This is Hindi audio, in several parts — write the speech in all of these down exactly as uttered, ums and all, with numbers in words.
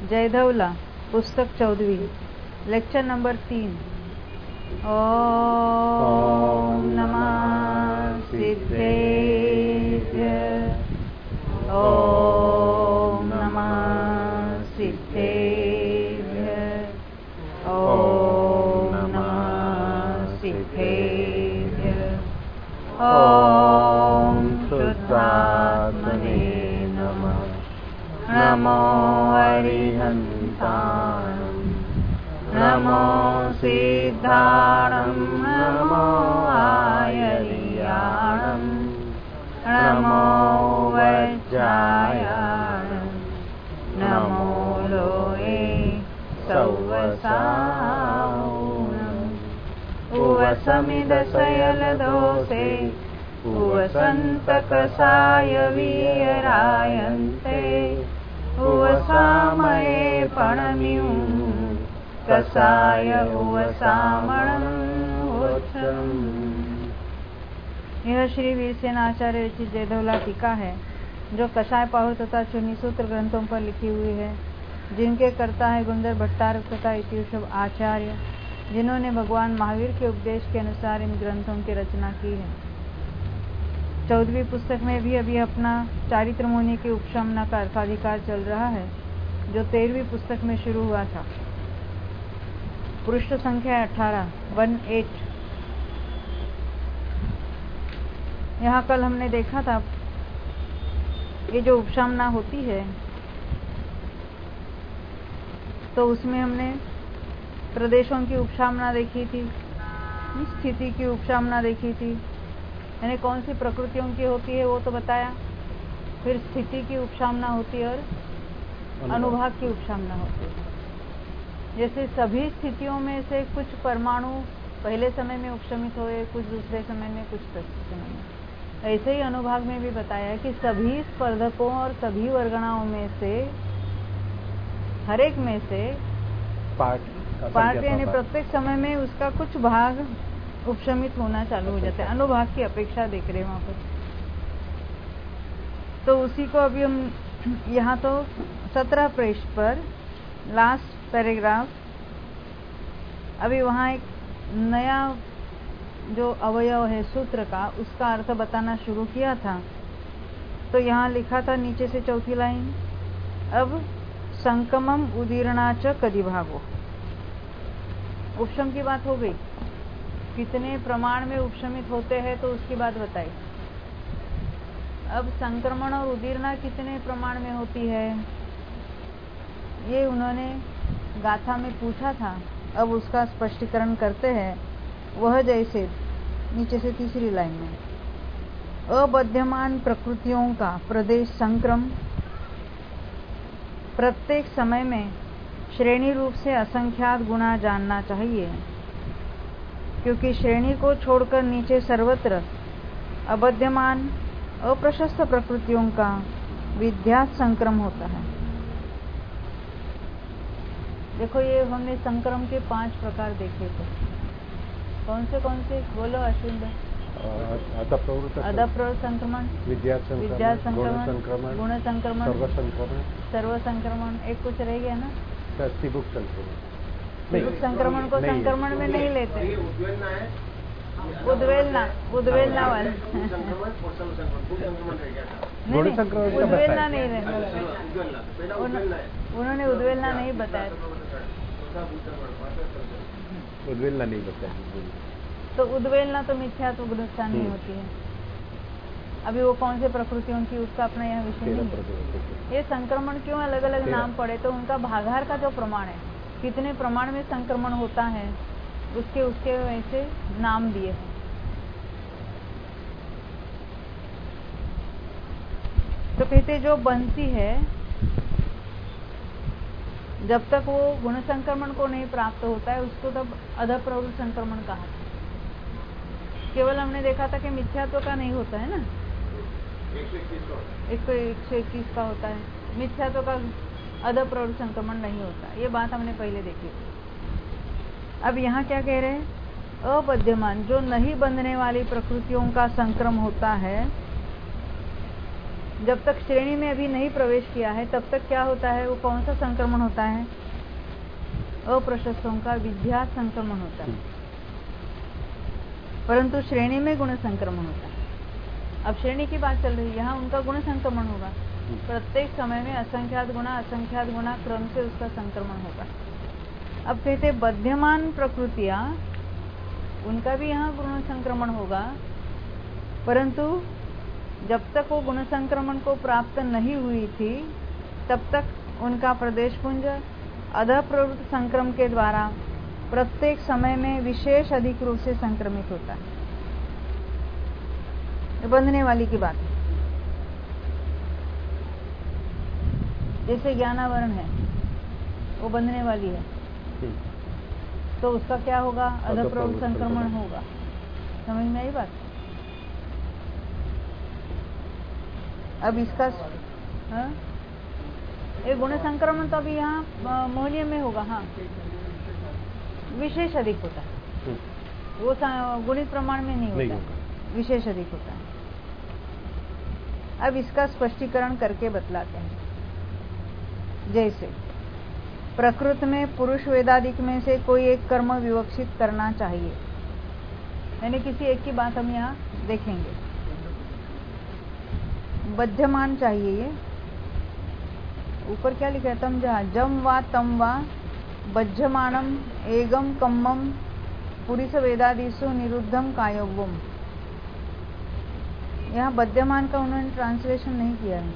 जयधवला, पुस्तक चौदहवीं, लेक्चर नंबर तीन। ओम नमः सिद्धेभ्य, ओम नमः सिद्धेभ्य, ओम नमः सिद्धेभ्य, ओम शुद्धात्मने नमः। नमो अरिहन्ताणं, नमो सिद्धाणं, नमो आयर्याणं, नमो वज्रायाणं, नमो लोये सौवसाऊणम्। उवसमिदशयलदोषे उवसन्तकसाय वीयरायन्ते, उवसामये पणम्यु कसाय उवसामणम्। यह श्री वीरसेन आचार्य रचित जयधवला टीका है, जो कषाय पाहु तथा चूनी सूत्र ग्रंथों पर लिखी हुई है, जिनके कर्ता है गुंदर भट्टारक तथा इतिवृषभ आचार्य, जिन्होंने भगवान महावीर के उपदेश के अनुसार इन ग्रंथों की रचना की है। चौदहवीं पुस्तक में भी अभी अपना चारित्र मुनि के उपशमन का अर्थाधिकार चल रहा है, जो तेरहवीं पुस्तक में शुरू हुआ था। पृष्ठ संख्या अठारह, वन एट। यहाँ कल हमने देखा था, ये जो उपशमना होती है तो उसमें हमने प्रदेशों की उपशमना देखी थी, स्थिति की उपशमना देखी थी, यानी कौन सी प्रकृतियों की होती है वो तो बताया। फिर स्थिति की उपशमना होती है और अनुभाग की उपशमना होती है। जैसे सभी स्थितियों में से कुछ परमाणु पहले समय में उपशमित हुए, कुछ दूसरे समय में, कुछ तीसरे समय में। ऐसे ही अनुभाग में भी बताया कि सभी स्पर्धकों और सभी वर्गणाओं में से हर एक में से पार्ट पार्ट यानी प्रत्येक समय में उसका कुछ भाग उपशमित होना चालू हो जाता है। अनुभाग की अपेक्षा देख रहे हैं वहां पर। तो उसी को अभी हम यहाँ तो सत्रह पृष्ठ पर लास्ट पैराग्राफ, अभी वहाँ एक नया जो अवयव है सूत्र का, उसका अर्थ बताना शुरू किया था। तो यहाँ लिखा था नीचे से चौथी लाइन, अब संकमम उदीर्णाच कदिभागो। उपशम की बात हो गई, कितने प्रमाण में उपशमित होते हैं तो उसकी बात बताई। अब संक्रमण और उदीर्णा कितने प्रमाण में होती है, ये उन्होंने गाथा में पूछा था। अब उसका स्पष्टीकरण करते हैं। वह जैसे नीचे से तीसरी लाइन में, अबध्यमान प्रकृतियों का प्रदेश संक्रम प्रत्येक समय में श्रेणी रूप से असंख्यात गुना जानना चाहिए, क्योंकि श्रेणी को छोड़कर नीचे सर्वत्र अबध्यमान अप्रशस्त प्रकृतियों का विध्यास संक्रम होता है। देखो, ये हमने संक्रम के पांच प्रकार देखे थे। कौन से कौन से बोलो अश्विन भाई? अदप्रवृत्त संक्रमण, विद्या संक्रमण, गुण संक्रमण, सर्व संक्रमण। एक कुछ रह गया ना, त्रिभुक संक्रमण। त्रिभुक संक्रमण को संक्रमण में नहीं लेते, उद्वेलना उद्वेलना वाला नहीं, उद्वेलना नहीं रहता। उन्होंने उद्वेलना नहीं बताया, उद्वेलना नहीं बताया। तो उद्वेलना तो मिथ्यात्व गुणस्था नहीं होती है। अभी वो कौन से प्रकृतियों की, उसका अपना यह विषय नहीं है। ये संक्रमण क्यों अलग अलग नाम पड़े, तो उनका भागाहार का जो प्रमाण है, कितने प्रमाण में संक्रमण होता है, उसके उसके वैसे नाम दिए हैं। तो कहते जो बनती है, जब तक वो गुण संक्रमण को नहीं प्राप्त होता है, उसको तब अधप्रवृत्त संक्रमण कहा। केवल हमने देखा था कि मिथ्यात्व का नहीं होता है ना, एक तो एक सौ इक्कीस का होता है, मिथ्यात्व का अधप्रवृत्त संक्रमण नहीं होता। ये बात हमने पहले देखी थी। अब यहाँ क्या कह रहे हैं, अबध्यमान जो नहीं बंधने वाली प्रकृतियों का संक्रम होता है, जब तक श्रेणी में अभी नहीं प्रवेश किया है तब तक क्या होता है, वो कौन सा संक्रमण होता है? अप्रशस्तों का विद्या संक्रमण होता है। परंतु श्रेणी में गुण संक्रमण होता है। अब श्रेणी की बात चल रही है, यहाँ उनका गुण संक्रमण होगा। प्रत्येक समय में असंख्यात गुना असंख्यात गुना क्रम से उसका संक्रमण होगा। अब कहते बध्यमान प्रकृतियां, उनका भी यहाँ गुण संक्रमण होगा, परंतु जब तक वो गुण संक्रमण को प्राप्त नहीं हुई थी तब तक उनका प्रदेश पुंज अधः प्रवृत्त संक्रम के द्वारा प्रत्येक समय में विशेष अधिक रूप से संक्रमित होता है। बंधने वाली की बात है। जैसे ज्ञानावरण है, वो बंधने वाली है, तो उसका क्या होगा? अधः प्रवृत्त संक्रमण होगा। समझ में आई बात? अब इसका हाँ? ये गुण संक्रमण तो अभी यहाँ मोहनियम में होगा। हाँ, विशेष अधिक होता है, वो गुणित प्रमाण में नहीं होता है, विशेष अधिक होता है। अब इसका स्पष्टीकरण करके बतलाते हैं। जैसे प्रकृति में पुरुष वेदादिक में से कोई एक कर्म विवक्षित करना चाहिए, यानी किसी एक की बात हम यहाँ देखेंगे। बध्यमान चाहिए, ये ऊपर क्या लिखा है? तम जहा जम वा तम वा बध्यमानम एगम कम्मम पुरुष वेदादिषु निरुद्धम कायोगम। यहाँ बध्यमान का उन्होंने ट्रांसलेशन नहीं किया है।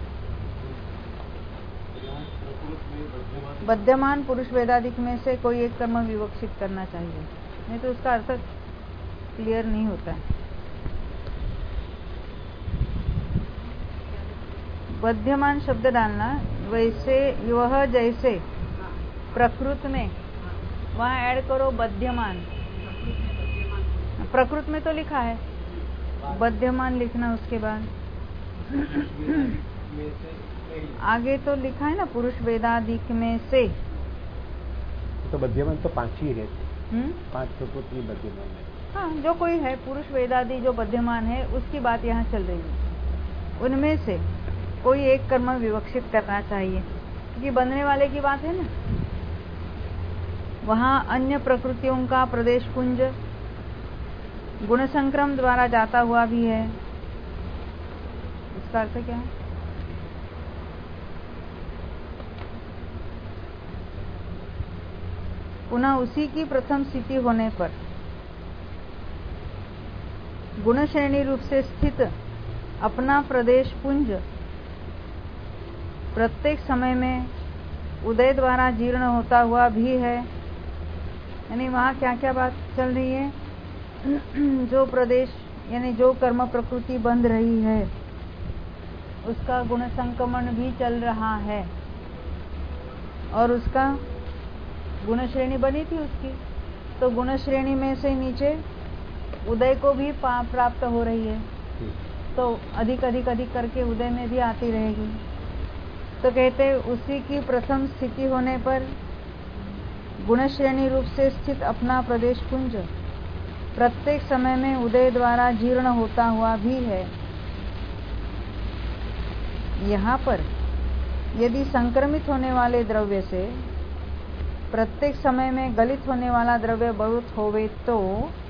बध्यमान पुरुष वेदादिक में से कोई एक कर्म विवक्षित करना चाहिए, नहीं तो उसका अर्थ क्लियर नहीं होता है। बध्यमान शब्द डालना, वैसे वह जैसे प्रकृति में, वहां ऐड करो बध्यमान। प्रकृति में तो लिखा है, बध्यमान लिखना उसके बाद आगे तो लिखा है ना, पुरुष वेदादिक में से। तो बध्यमान तो पांच ही है। हुँ? पांच प्रकृति बध्यमान है। हाँ, जो कोई है पुरुष वेदादि जो बध्यमान है उसकी बात यहाँ चल रही है। उनमें से कोई एक कर्म विवक्षित करना चाहिए, क्योंकि बनने वाले की बात है ना। वहाँ अन्य प्रकृतियों का प्रदेश पुंज गुण संक्रम द्वारा जाता हुआ भी है। इसका अर्थ क्या है? पुनः उसी की प्रथम स्थिति होने पर गुण श्रेणी रूप से स्थित अपना प्रदेश पुंज प्रत्येक समय में उदय द्वारा जीर्ण होता हुआ भी है। यानी वहाँ क्या क्या बात चल रही है? जो प्रदेश यानी जो कर्म प्रकृति बंध रही है उसका गुण संक्रमण भी चल रहा है, और उसका गुण श्रेणी बनी थी उसकी, तो गुण श्रेणी में से नीचे उदय को भी प्राप्त हो रही है, तो अधिक अधिक अधिक करके उदय में भी आती रहेगी। तो कहते उसी की प्रथम स्थिति होने पर गुण श्रेणी रूप से स्थित अपना प्रदेश पुंज प्रत्येक समय में उदय द्वारा जीर्ण होता हुआ भी है। यहाँ पर यदि संक्रमित होने वाले द्रव्य से प्रत्येक समय में गलित होने वाला द्रव्य बहुत होवे तो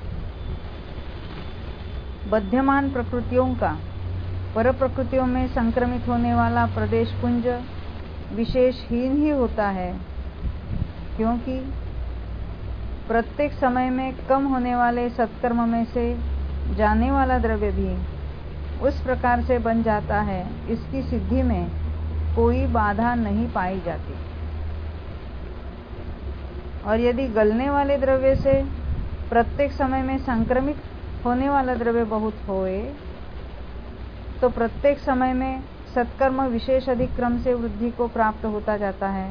बध्यमान प्रकृतियों का पर प्रकृतियों में संक्रमित होने वाला प्रदेश पुंज विशेषहीन ही होता है, क्योंकि प्रत्येक समय में कम होने वाले सत्कर्म में से जाने वाला द्रव्य भी उस प्रकार से बन जाता है, इसकी सिद्धि में कोई बाधा नहीं पाई जाती। और यदि गलने वाले द्रव्य से प्रत्येक समय में संक्रमित होने वाला द्रव्य बहुत होए तो प्रत्येक समय में सत्कर्म विशेष अधिक क्रम से वृद्धि को प्राप्त होता जाता है।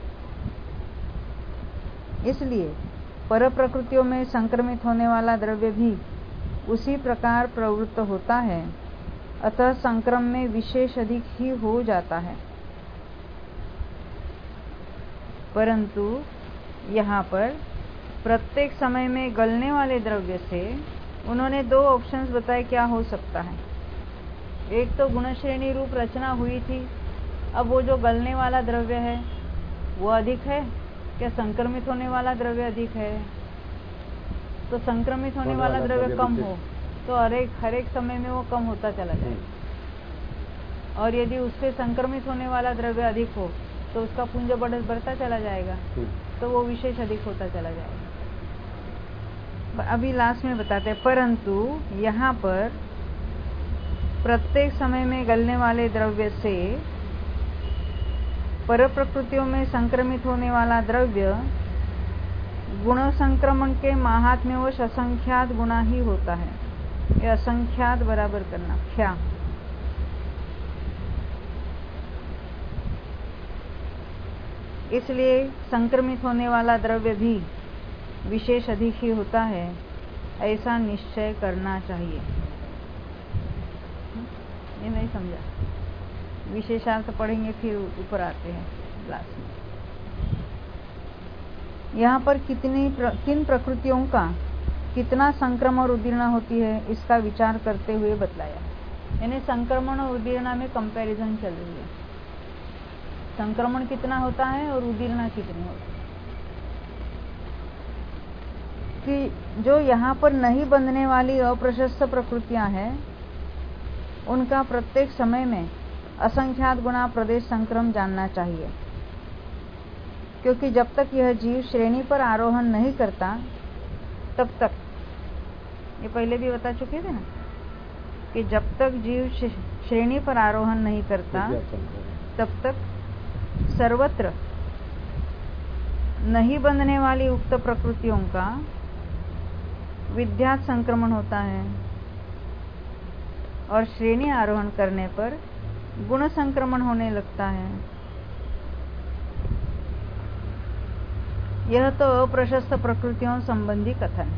इसलिए पर प्रकृतियों में संक्रमित होने वाला द्रव्य भी उसी प्रकार प्रवृत्त होता है, अतः संक्रम में विशेष अधिक ही हो जाता है। परंतु यहाँ पर प्रत्येक समय में गलने वाले द्रव्य से उन्होंने दो ऑप्शंस बताए क्या हो सकता है। एक तो गुण श्रेणी रूप रचना हुई थी, अब वो जो गलने वाला द्रव्य है वो अधिक है क्या संक्रमित होने वाला द्रव्य अधिक है? तो संक्रमित होने वाला द्रव्य कम हो तो हर एक हर एक समय में वो कम होता चला जाएगा, और यदि उससे संक्रमित होने वाला द्रव्य अधिक हो तो उसका पुंज बढ़ बढ़ता चला जाएगा, तो वो विशेष अधिक होता चला जाएगा। अभी लास्ट में बताते हैं, परंतु यहाँ पर प्रत्येक समय में गलने वाले द्रव्य से पर प्रकृतियों में संक्रमित होने वाला द्रव्य गुण संक्रमण के महात्म्यवश असंख्यात गुणा ही होता है। यह असंख्यात बराबर करना क्या? इसलिए संक्रमित होने वाला द्रव्य भी विशेष अधिक ही होता है, ऐसा निश्चय करना चाहिए। ये नहीं समझा? विशेषार्थ पढ़ेंगे फिर ऊपर आते हैं क्लास में। यहाँ पर कितनी प्र, किन प्रकृतियों का कितना संक्रमण और उदीर्णा होती है इसका विचार करते हुए बतलाया। यानी संक्रमण और उदीर्णा में कंपैरिजन चल रही है। संक्रमण कितना होता है और उदीर्णा कितनी होती है, कि जो यहाँ पर नहीं बंधने वाली अप्रशस्त प्रकृतियां हैं उनका प्रत्येक समय में असंख्यात गुणा प्रदेश संक्रम जानना चाहिए, क्योंकि जब तक यह जीव श्रेणी पर आरोहण नहीं करता तब तक, ये पहले भी बता चुके थे ना, कि जब तक जीव श्रेणी पर आरोहण नहीं करता तब तक सर्वत्र नहीं बंधने वाली उक्त प्रकृतियों का विद्यात संक्रमण होता है, और श्रेणी आरोहण करने पर गुण संक्रमण होने लगता है। यह तो अप्रशस्त प्रकृतियों संबंधी कथन।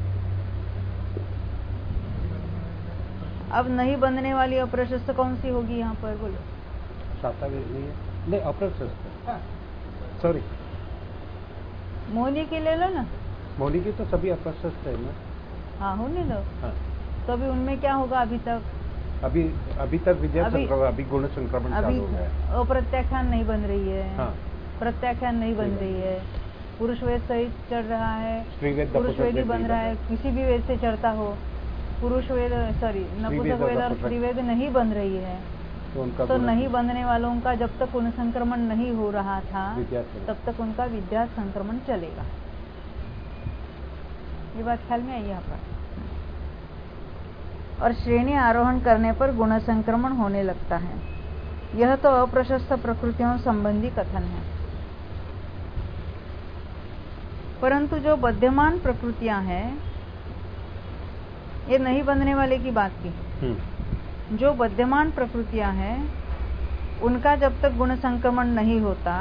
अब नहीं बंधने वाली अप्रशस्त कौन सी होगी यहाँ पर बोलो? नहीं, अप्रशस्त, सॉरी, मोहनी की ले लो ना। मोहनी की तो सभी अप्रशस्त है ना। हाँ, होने दो। हाँ। तो अभी उनमें क्या होगा? अभी तक अभी अभी तक विद्या अभी, संक्रमण, अभी गुण संक्रमण चालू हो गया। अप्रत्याख्यान नहीं बन रही है। हाँ। प्रत्याख्यान नहीं बन रही है। पुरुष वेद सहित चढ़ रहा है, पुरुष वेद ही बन रहा है, किसी भी वेद से चढ़ता हो, पुरुष वेद सॉरी नपुंसक वेद और स्त्री वेद नहीं बन रही है, तो, तो नहीं बंधने वालों का जब तक गुण संक्रमण नहीं हो रहा था तब तक उनका विद्या संक्रमण चलेगा। ये बात ख्याल में आई यहाँ पर। और श्रेणी आरोहण करने पर गुण संक्रमण होने लगता है। यह तो अप्रशस्त प्रकृतियों संबंधी कथन है। परंतु जो बध्यमान प्रकृतियां हैं, ये नहीं बंधने वाले की बात की, जो बध्यमान प्रकृतियां हैं उनका जब तक गुण संक्रमण नहीं होता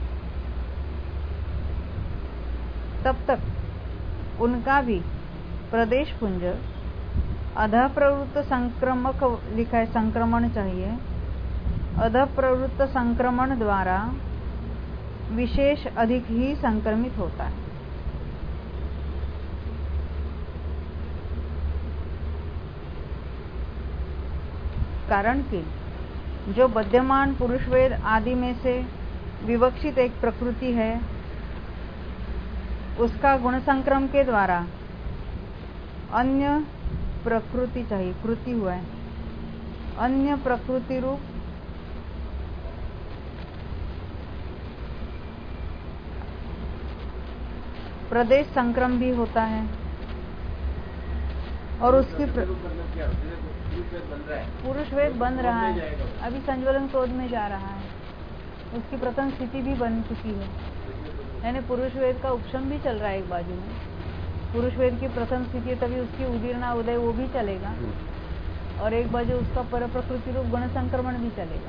तब तक उनका भी प्रदेश पुंज अधः प्रवृत्त संक्रमक लिखा है, संक्रमण चाहिए, अधः प्रवृत्त संक्रमण द्वारा विशेष अधिक ही संक्रमित होता है। कारण कि जो बध्यमान पुरुष वेद आदि में से विवक्षित एक प्रकृति है उसका गुण संक्रम के द्वारा अन्य प्रकृति चाहिए, कृति हुआ है, अन्य प्रकृति रूप प्रदेश संक्रम भी होता है, और उसकी प्र... पुरुष वेद बन रहा है, अभी संज्वलन क्रोध में जा रहा है, उसकी प्रथम स्थिति भी बन चुकी है, यानी पुरुष वेद का उपशम भी चल रहा है एक बाजू में, पुरुष वेद की प्रथम स्थिति तभी उसकी उदीर्णा उदय वो भी चलेगा, और एक बाजू उसका पर प्रकृति रूप गुण संक्रमण भी चलेगा।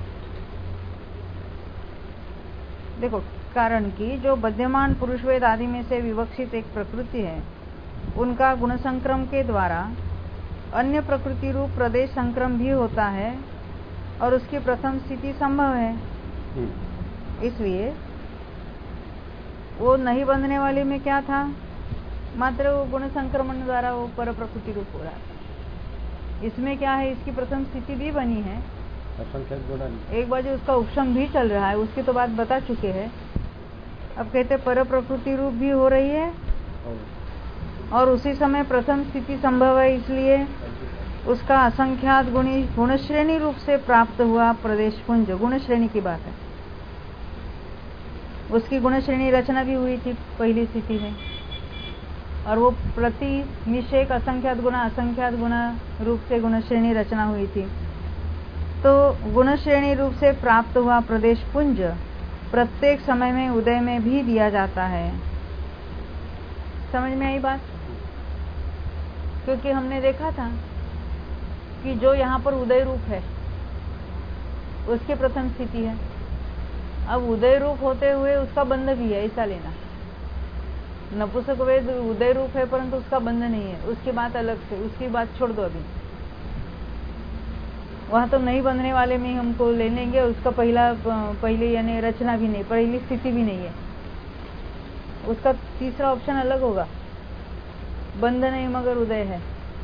देखो, कारण कि जो बध्यमान पुरुष वेद आदि में से विवक्षित एक प्रकृति है उनका गुण संक्रम के द्वारा अन्य प्रकृति रूप प्रदेश संक्रम भी होता है, और उसकी प्रथम स्थिति संभव है। इसलिए वो नहीं बंधने वाले में क्या था, मात्र वो गुण संक्रमण द्वारा वो पर प्रकृति रूप हो रहा था। इसमें क्या है, इसकी प्रथम स्थिति भी बनी है, असंख्यात गुणा नहीं। एक बाजू उसका उपशम भी चल रहा है, उसकी तो बात बता चुके हैं। अब कहते पर प्रकृति रूप भी हो रही है और उसी समय प्रथम स्थिति संभव है, इसलिए उसका असंख्यात गुणी गुणश्रेणी रूप से प्राप्त हुआ प्रदेश पुंज, गुणश्रेणी की बात है। उसकी गुणश्रेणी रचना भी हुई थी पहली स्थिति में, और वो प्रति निषेक असंख्यात गुना असंख्यात गुना रूप से गुणश्रेणी रचना हुई थी। तो गुणश्रेणी रूप से प्राप्त हुआ प्रदेश पुंज प्रत्येक समय में उदय में भी दिया जाता है। समझ में आई बात? क्योंकि हमने देखा था कि जो यहाँ पर उदय रूप है उसकी प्रथम स्थिति है। अब उदय रूप होते हुए उसका बंध भी है, ऐसा लेना। नपुंसक वेद उदय रूप है परंतु उसका बंध नहीं है, उसकी बात अलग से, उसकी बात छोड़ दो अभी। वहां तो नहीं बंधने वाले में हमको ले लेंगे, उसका पहला पहले यानी रचना भी नहीं, पहली स्थिति भी नहीं है, उसका तीसरा ऑप्शन अलग होगा, बंध नहीं मगर उदय है।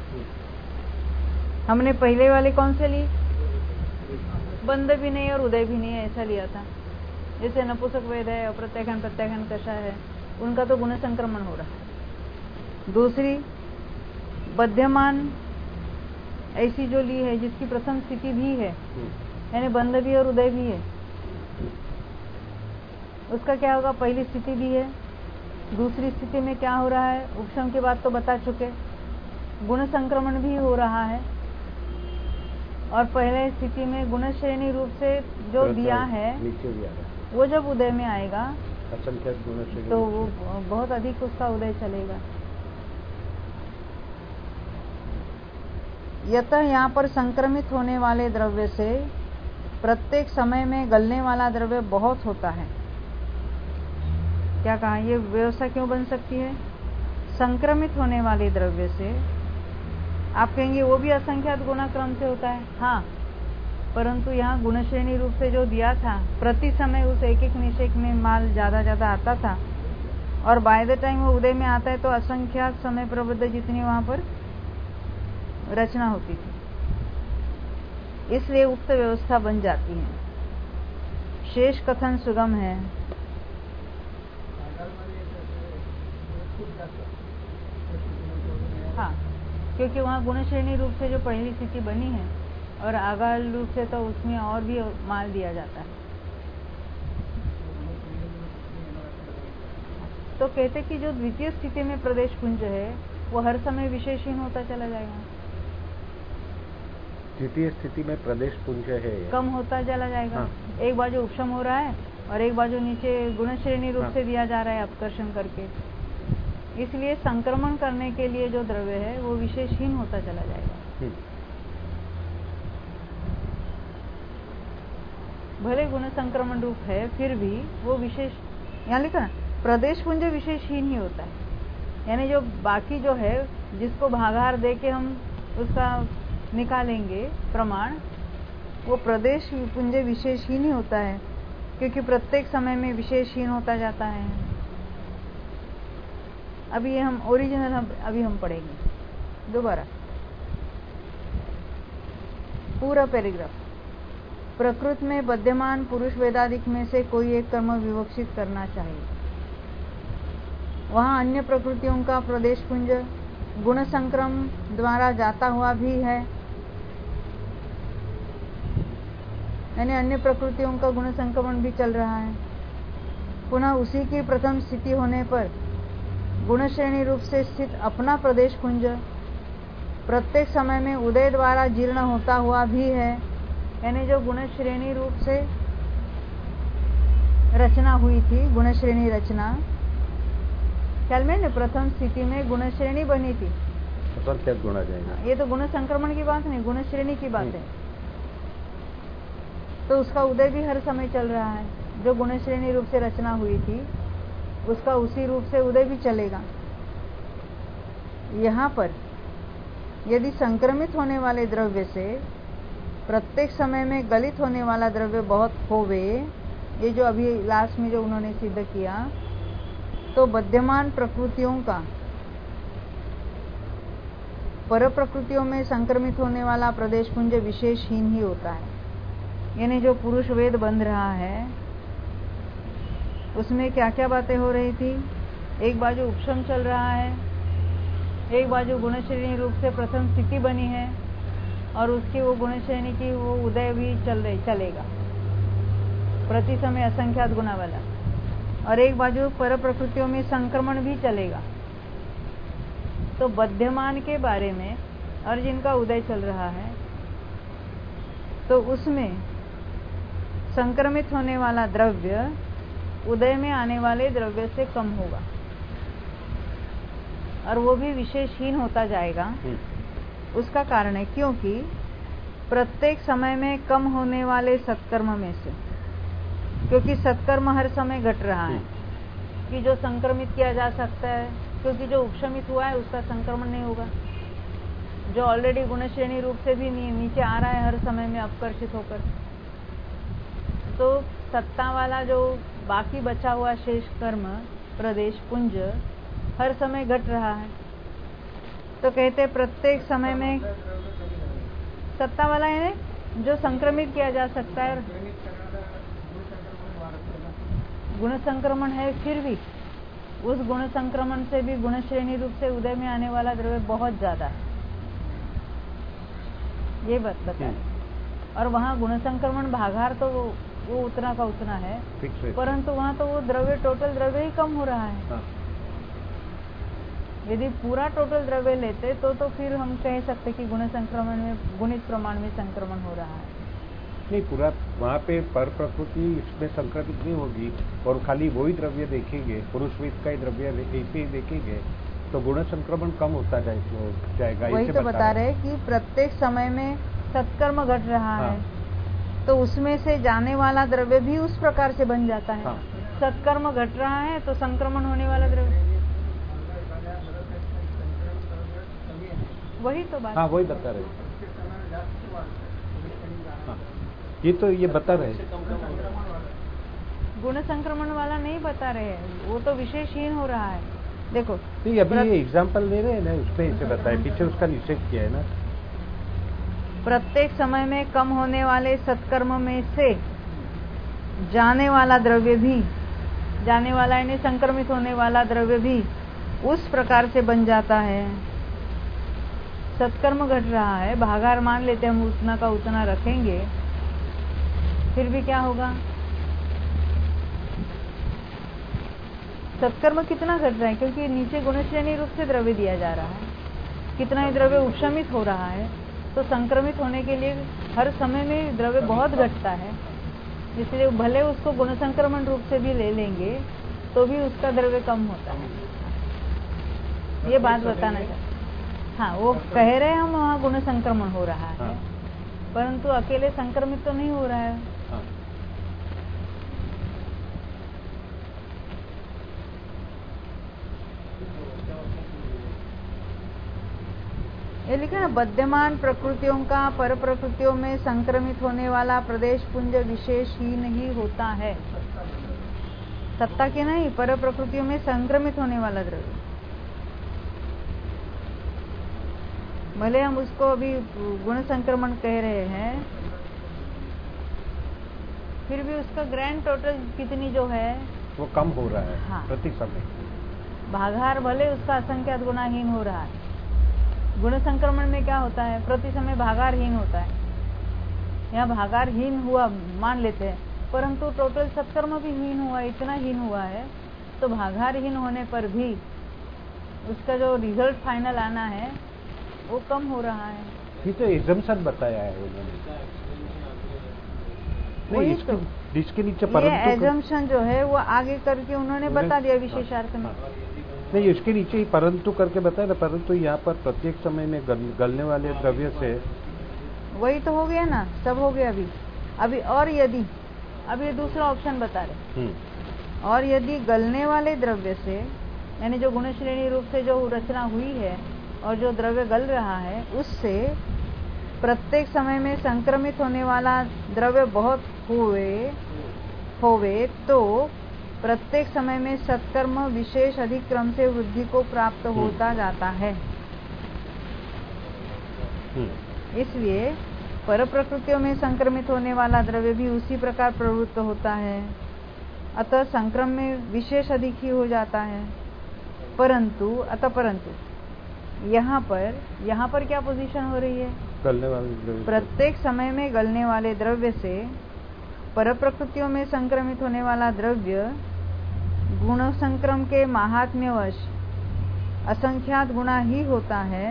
हमने पहले वाले कौन से ली? बंध भी नहीं और उदय भी नहीं है, ऐसा लिया था। जैसे नपुंसक वेद है, अप्रत्याख्यान प्रत्याख्यान कषाय है, उनका तो गुण संक्रमण हो रहा है। दूसरी बध्यमान ऐसी जो ली है जिसकी प्रथम स्थिति भी है, यानी बंध भी और उदय भी है, उसका क्या होगा? पहली स्थिति भी है, दूसरी स्थिति में क्या हो रहा है? उपशम की बात तो बता चुके, गुण संक्रमण भी हो रहा है, और पहले स्थिति में गुण श्रेणी रूप से जो दिया है वो जब उदय में आएगा तो वो बहुत अधिक उसका उदय चलेगा। यतः यहाँ पर संक्रमित होने वाले द्रव्य से प्रत्येक समय में गलने वाला द्रव्य बहुत होता है। क्या कहा? ये व्यवस्था क्यों बन सकती है? संक्रमित होने वाले द्रव्य से, आप कहेंगे वो भी असंख्यात गुना क्रम से होता है, हाँ, परंतु यहाँ गुणश्रेणी रूप से जो दिया था, प्रति समय उस एक एक निषेक में माल ज्यादा ज्यादा आता था, और बाय द टाइम वो उदय में आता है तो असंख्यात समय प्रबुद्ध जितनी वहां पर रचना होती थी, इसलिए उक्त व्यवस्था बन जाती है। शेष कथन सुगम है। हाँ, क्योंकि वहाँ गुणश्रेणी रूप से जो पहली स्थिति बनी है और आगाल रूप से तो उसमें और भी माल दिया जाता है। तो कहते कि जो द्वितीय स्थिति में प्रदेश पुंज है वो हर समय विशेषहीन होता चला जाएगा। द्वितीय स्थिति में प्रदेश पुंज है, कम होता चला जाएगा। हाँ। एक बाजू उपशम हो रहा है और एक बाजू नीचे गुणश्रेणी रूप हाँ। से दिया जा रहा है अपकर्षण करके, इसलिए संक्रमण करने के लिए जो द्रव्य है वो विशेषहीन होता चला जाएगा। भले गुण संक्रमण रूप है फिर भी वो विशेष, यहाँ लिखा ना, प्रदेश पुंज विशेषहीन ही होता है, यानी जो बाकी जो है जिसको भागाहार दे के हम उसका निकालेंगे प्रमाण, वो प्रदेश पुंज विशेषहीन ही होता है, क्योंकि प्रत्येक समय में विशेषहीन होता जाता है। अभी ये हम ओरिजिनल हम अभी हम पढ़ेंगे दोबारा पूरा पैराग्राफ। प्रकृति में बध्यमान पुरुष वेदादिक में से कोई एक कर्म विवक्षित करना चाहिए। वहां अन्य प्रकृतियों का प्रदेश पुंज गुण संक्रम द्वारा जाता हुआ भी है, यानी अन्य प्रकृतियों का गुण संक्रमण भी चल रहा है। पुनः उसी की प्रथम स्थिति होने पर गुण श्रेणी रूप से स्थित अपना प्रदेश पुंज प्रत्येक समय में उदय द्वारा जीर्ण होता हुआ भी है, यानी जो गुण श्रेणी रूप से रचना हुई थी, गुण श्रेणी रचना, ख्याल में न प्रथम स्थिति में गुण श्रेणी बनी थी, असंख्यात गुण आ जाएगा। ये तो गुण संक्रमण की बात नहीं, गुण श्रेणी की बात है। तो उसका उदय भी हर समय चल रहा है, जो गुण श्रेणी रूप से रचना हुई थी उसका उसी रूप से उदय भी चलेगा। यहाँ पर यदि संक्रमित होने वाले द्रव्य से प्रत्येक समय में गलित होने वाला द्रव्य बहुत होवे, ये जो अभी लास्ट में जो उन्होंने सिद्ध किया, तो बध्यमान प्रकृतियों का पर प्रकृतियों में संक्रमित होने वाला प्रदेश पुंज विशेषहीन ही होता है। यानी जो पुरुष वेद बंध रहा है उसमें क्या क्या बातें हो रही थी। एक बाजू उपशम चल रहा है, एक बाजू गुणश्रेणी रूप से प्रथम स्थिति बनी है और उसकी वो गुणश्रेणी की वो उदय भी चल रही चलेगा प्रति समय असंख्यात गुना वाला, और एक बाजू पर प्रकृतियों में संक्रमण भी चलेगा। तो बध्यमान के बारे में और जिनका उदय चल रहा है तो उसमें संक्रमित होने वाला द्रव्य उदय में आने वाले द्रव्य से कम होगा और वो भी विशेषहीन होता जाएगा। उसका कारण है क्योंकि प्रत्येक समय में कम होने वाले सत्कर्म में से, क्योंकि सत्कर्म हर समय घट रहा है कि जो संक्रमित किया जा सकता है, क्योंकि जो उपशमित हुआ है उसका संक्रमण नहीं होगा, जो ऑलरेडी गुणश्रेणी रूप से भी नीचे आ रहा है हर समय में अपकर्षित होकर, तो सत्ता वाला जो बाकी बचा हुआ शेष कर्म प्रदेश पुंज हर समय घट रहा है। तो कहते प्रत्येक समय में सत्ता वाला है जो संक्रमित किया जा सकता है, गुण संक्रमण है, फिर भी उस गुण संक्रमण से भी गुण श्रेणी रूप से उदय में आने वाला द्रव्य बहुत ज्यादा है, ये बात बता रहे। और वहाँ गुण संक्रमण भागार तो वो, वो उतना का उतना है, परंतु वहाँ तो वो द्रव्य टोटल द्रव्य ही कम हो रहा है। हाँ। यदि पूरा टोटल द्रव्य लेते तो तो फिर हम कह सकते कि गुण संक्रमण में गुणित प्रमाण में संक्रमण हो रहा है। नहीं, पूरा वहाँ पे पर प्रकृति इसमें संक्रमित नहीं होगी और खाली वही द्रव्य देखेंगे, पुरुष वेद का ही द्रव्य ऐसे ही देखेंगे तो गुण संक्रमण कम होता जाएगा। वही तो बता रहे कि प्रत्येक समय में सत्कर्म घट रहा हाँ। है तो उसमें से जाने वाला द्रव्य भी उस प्रकार से बन जाता है। हाँ। सत्कर्म घट रहा है तो संक्रमण होने वाला द्रव्य, वही तो बात। हाँ, वही बता रहे। हाँ, ये तो ये बता रहे गुण संक्रमण वाला नहीं बता रहे, वो तो विशेषहीन हो रहा है। देखो नहीं, अभी ये एग्जाम्पल ले रहे हैं ना, उसमें इसे बताए, पीछे उसका निषेध किया है ना। प्रत्येक समय में कम होने वाले सत्कर्म में से जाने वाला द्रव्य भी, जाने वाला यानी संक्रमित होने वाला द्रव्य भी उस प्रकार से बन जाता है। सत्कर्म घट रहा है, भागार मान लेते हम उतना का उतना रखेंगे, फिर भी क्या होगा, सत्कर्म कितना घट रहा है क्योंकि नीचे गुणश्रेणी रूप से द्रव्य दिया जा रहा है, कितना ही द्रव्य उपशमित हो रहा है, तो संक्रमित होने के लिए हर समय में द्रव्य बहुत घटता है, इसलिए भले उसको गुण संक्रमण रूप से भी ले लेंगे तो भी उसका द्रव्य कम होता है। ये बात बताना चाहते। हाँ, वो कह रहे हैं हम वहाँ गुण संक्रमण हो रहा है। हाँ। परंतु अकेले संक्रमित तो नहीं हो रहा है। हाँ। ये लिखा है बध्यमान प्रकृतियों का पर प्रकृतियों में संक्रमित होने वाला प्रदेश पुंज विशेषहीन ही होता है। सत्ता के नहीं, पर प्रकृतियों में संक्रमित होने वाला द्रव्य, भले हम उसको अभी गुण संक्रमण कह रहे हैं, फिर भी उसका ग्रैंड टोटल कितनी जो है वो कम हो रहा है। हाँ। प्रति समय भागार भले उसका असंख्यात गुणाहीन हो रहा है। गुण संक्रमण में क्या होता है, प्रति समय भागारहीन होता है, यहाँ भागारहीन हुआ मान लेते हैं, परंतु टोटल सत्कर्म भी हीन हुआ, इतना हीन हुआ है, तो भागारहीन होने पर भी उसका जो रिजल्ट फाइनल आना है वो कम हो रहा है। ये तो एजम्पशन बताया है उन्होंने। नहीं, इसके, तो, इसके नीचे ये एजम्पशन जो है वो आगे करके उन्होंने बता दिया विशेषार्थ में। नहीं, इसके नीचे ही परंतु करके बताया ना, परंतु यहाँ पर प्रत्येक समय में गल, गलने वाले द्रव्य से, वही तो हो गया ना, सब हो गया अभी। अभी और यदि, अभी दूसरा ऑप्शन बता रहे, और यदि गलने वाले द्रव्य से, यानी जो गुण श्रेणी रूप से जो रचना हुई है और जो द्रव्य गल रहा है उससे प्रत्येक समय में संक्रमित होने वाला द्रव्य बहुत हुए होवे तो प्रत्येक समय में सत्कर्म विशेष अधिक्रम से वृद्धि को प्राप्त होता जाता है। हम्म। इसलिए पर प्रकृतियों में संक्रमित होने वाला द्रव्य भी उसी प्रकार प्रवृत्त होता है, अतः संक्रम में विशेष अधिक ही हो जाता है। परंतु अतः परंतु यहाँ पर यहाँ पर क्या पोजीशन हो रही है? गलने वाले द्रव्य, प्रत्येक समय में गलने वाले द्रव्य से पर प्रकृतियों में संक्रमित होने वाला द्रव्य गुण संक्रम के महात्म्यवश असंख्यात गुणा ही होता है,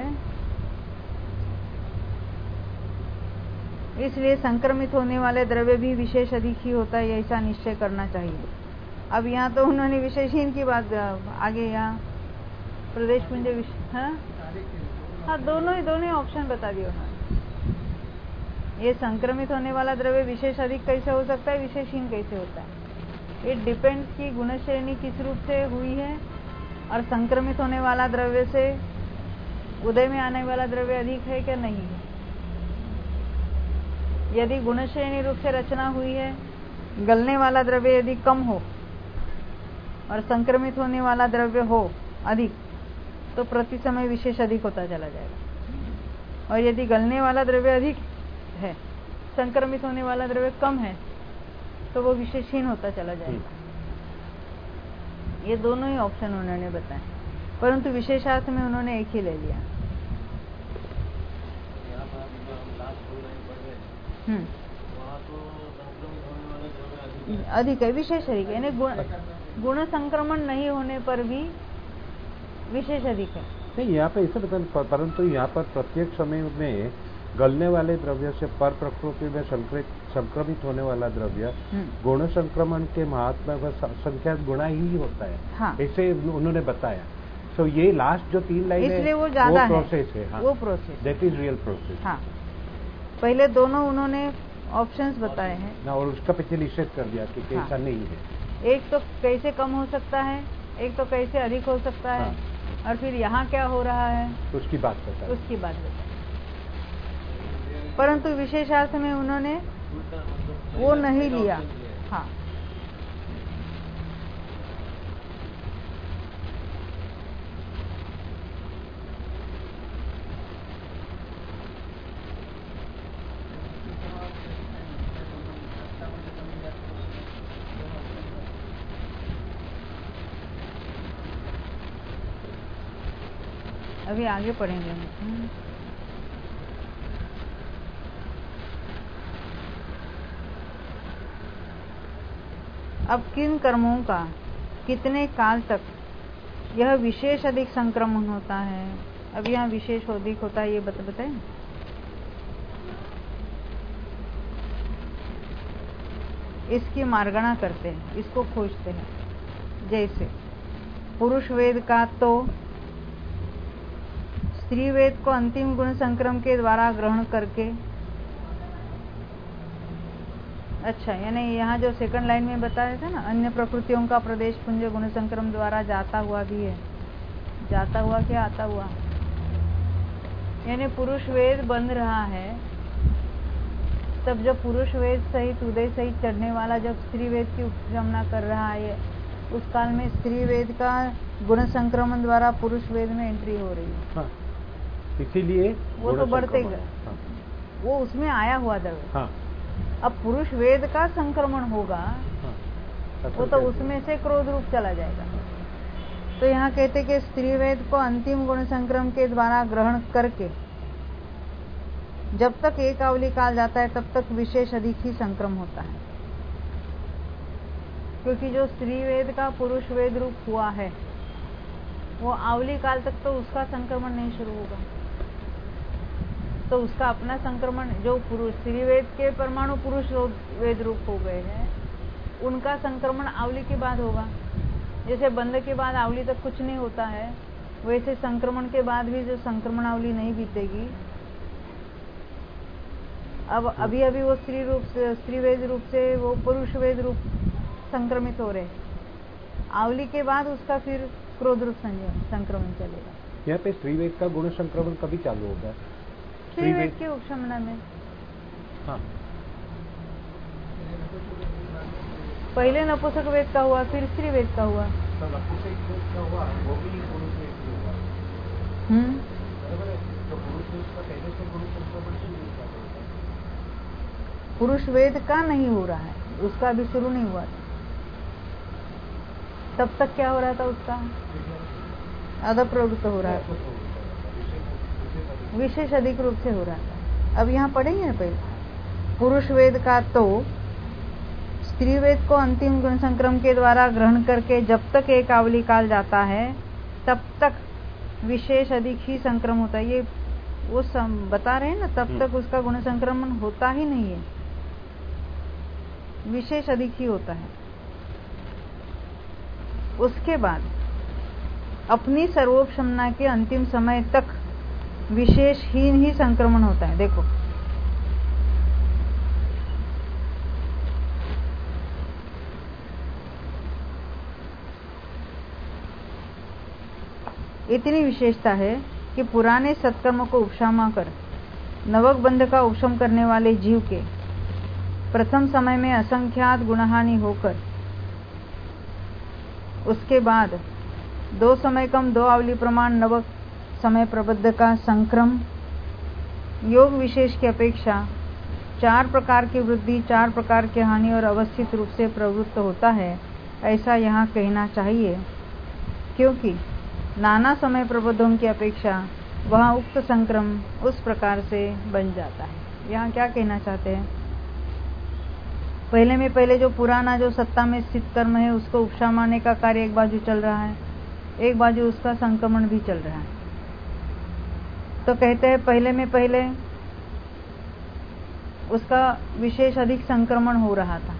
इसलिए संक्रमित होने वाले द्रव्य भी विशेष अधिक ही होता है, ऐसा निश्चय करना चाहिए। अब यहाँ तो उन्होंने विशेषहीन की बात, आगे यहाँ प्रदेश पुंज हाँ हाँ दोनों ही दोनों ही ऑप्शन बता दिए उन्होंने। ये संक्रमित होने वाला द्रव्य विशेष अधिक कैसे हो सकता है, विशेषहीन कैसे होता है। इट डिपेंड्स कि गुण श्रेणी किस रूप से हुई है और संक्रमित होने वाला द्रव्य से उदय में आने वाला द्रव्य अधिक है क्या नहीं है। यदि गुण श्रेणी रूप से रचना हुई है, गलने वाला द्रव्य यदि कम हो और संक्रमित होने वाला द्रव्य हो अधिक, तो प्रति समय विशेष अधिक होता चला जाएगा। और यदि गलने वाला द्रव्य अधिक है, संक्रमित होने वाला द्रव्य कम है, तो वो विशेषहीन होता चला जाएगा। ये दोनों ही ऑप्शन उन्होंने बताए, परंतु विशेषार्थ में उन्होंने एक ही ले लिया। हम्म अधिक है, विशेष अधिक है, यानी गुण गुण संक्रमण नहीं होने पर भी विशेष अधिक है। नहीं, यहाँ पे इसे बता, परंतु यहाँ पर प्रत्येक समय में गलने वाले द्रव्य से पर प्रकृति में संक्रमित होने वाला द्रव्य गुण संक्रमण के महात्मा में संख्या गुणा ही होता है। हाँ। ऐसे उन्होंने बताया। सो so, ये लास्ट जो तीन लाइन है, इसलिए वो ज्यादा प्रोसेस है। हाँ। वो process that is real process. हाँ, पहले दोनों उन्होंने ऑप्शंस बताए हैं ना, और उसका पीछे निषेध कर दिया कि हाँ। ऐसा नहीं है। एक तो कैसे कम हो सकता है, एक तो कैसे अधिक हो सकता है। हाँ। और फिर यहाँ क्या हो रहा है उसकी बात बताई उसकी बात बताई परंतु विशेषार्थ में उन्होंने वो नहीं लिया। हाँ, अभी आगे पढ़ेंगे। अब किन कर्मों का कितने काल तक यह विशेष अधिक संक्रमण होता है, अब यहाँ विशेष अधिक होता है, ये बत बताएं। इसकी मार्गणा करते हैं, इसको खोजते हैं। जैसे पुरुष वेद का तो स्त्री वेद को अंतिम गुण संक्रम के द्वारा ग्रहण करके, अच्छा यानी यहाँ जो सेकंड लाइन में बताया था ना, अन्य प्रकृतियों का प्रदेश पुंज गुण संक्रम द्वारा जाता हुआ भी है। जाता हुआ क्या आता हुआ, यानी पुरुष वेद बन रहा है, तब जब पुरुष वेद सहित उदय सहित चढ़ने वाला जब स्त्री वेद की उपशमना कर रहा है, उस काल में स्त्री वेद का गुण संक्रमण द्वारा पुरुष वेद में एंट्री हो रही है। हाँ, इसीलिए वो तो बढ़ते गए। हाँ। वो उसमें आया हुआ द्रव्य। हाँ। अब पुरुष वेद का संक्रमण होगा। हाँ। वो तो उसमें से क्रोध रूप चला जाएगा। हाँ। तो यहाँ कहते कि स्त्री वेद को अंतिम गुण संक्रम के द्वारा ग्रहण करके जब तक एक आवली काल जाता है तब तक विशेष अधिक ही संक्रम होता है, क्योंकि जो स्त्री वेद का पुरुष वेद रूप हुआ है वो आवली काल तक तो उसका संक्रमण नहीं शुरू होगा। तो उसका अपना संक्रमण, जो पुरुष स्त्री वेद के परमाणु पुरुष वेद रूप हो गए हैं, उनका संक्रमण आवली के बाद होगा। जैसे बंद के बाद आवली तक कुछ नहीं होता है, वैसे संक्रमण के बाद भी जो संक्रमण आवली नहीं बीतेगी। अब अभी अभी वो स्त्री रूप से स्त्री वेद रूप से वो पुरुष वेद रूप संक्रमित हो रहे, आवली के बाद उसका फिर क्रोध रूप संक्रमण चलेगा। यहाँ पे स्त्री वेद का गुण संक्रमण कभी चालू होगा? स्त्री वेद की उपशमना में। हाँ। पहले नपुंसक वेद का हुआ, फिर स्त्री वेद का हुआ। तो नपुंसक वेद का हुआ वो भी पुरुष वेद का हुआ। हम्म पुरुष वेद का नहीं हो रहा है, उसका अभी शुरू नहीं हुआ था। तब तक क्या हो रहा था उसका? आधा प्रवृत्त हो रहा था, विशेष अधिक रूप से हो रहा था। अब यहाँ पढ़ेंगे ना पहले पुरुष वेद का, तो स्त्री वेद को अंतिम गुण संक्रम के द्वारा ग्रहण करके जब तक एक आवली काल जाता है तब तक विशेष अधिक ही संक्रमण होता है। ये वो सम बता रहे हैं ना, तब तक उसका गुण संक्रमण होता ही नहीं है, विशेष अधिक ही होता है। उसके बाद अपनी सर्वोपशमना के अंतिम समय तक विशेषहीन ही संक्रमण होता है। देखो इतनी विशेषता है कि पुराने सत्कर्म को उपशमा कर नवक बंध का उपशम करने वाले जीव के प्रथम समय में असंख्यात गुणहानि होकर उसके बाद दो समय कम दो आवली प्रमाण नवक समय प्रबद्ध का संक्रम योग विशेष की अपेक्षा चार प्रकार की वृद्धि, चार प्रकार की हानि और अवस्थित रूप से प्रवृत्त होता है, ऐसा यहाँ कहना चाहिए, क्योंकि नाना समय प्रबद्धों की अपेक्षा वहाँ उक्त संक्रम उस प्रकार से बन जाता है। यहाँ क्या कहना चाहते हैं? पहले में पहले जो पुराना जो सत्ता में स्थित कर्म है उसको उपशमाने का कार्य एक बाजू चल रहा है, एक बाजू उसका संक्रमण भी चल रहा है। तो कहते हैं पहले में पहले उसका विशेष अधिक संक्रमण हो रहा था,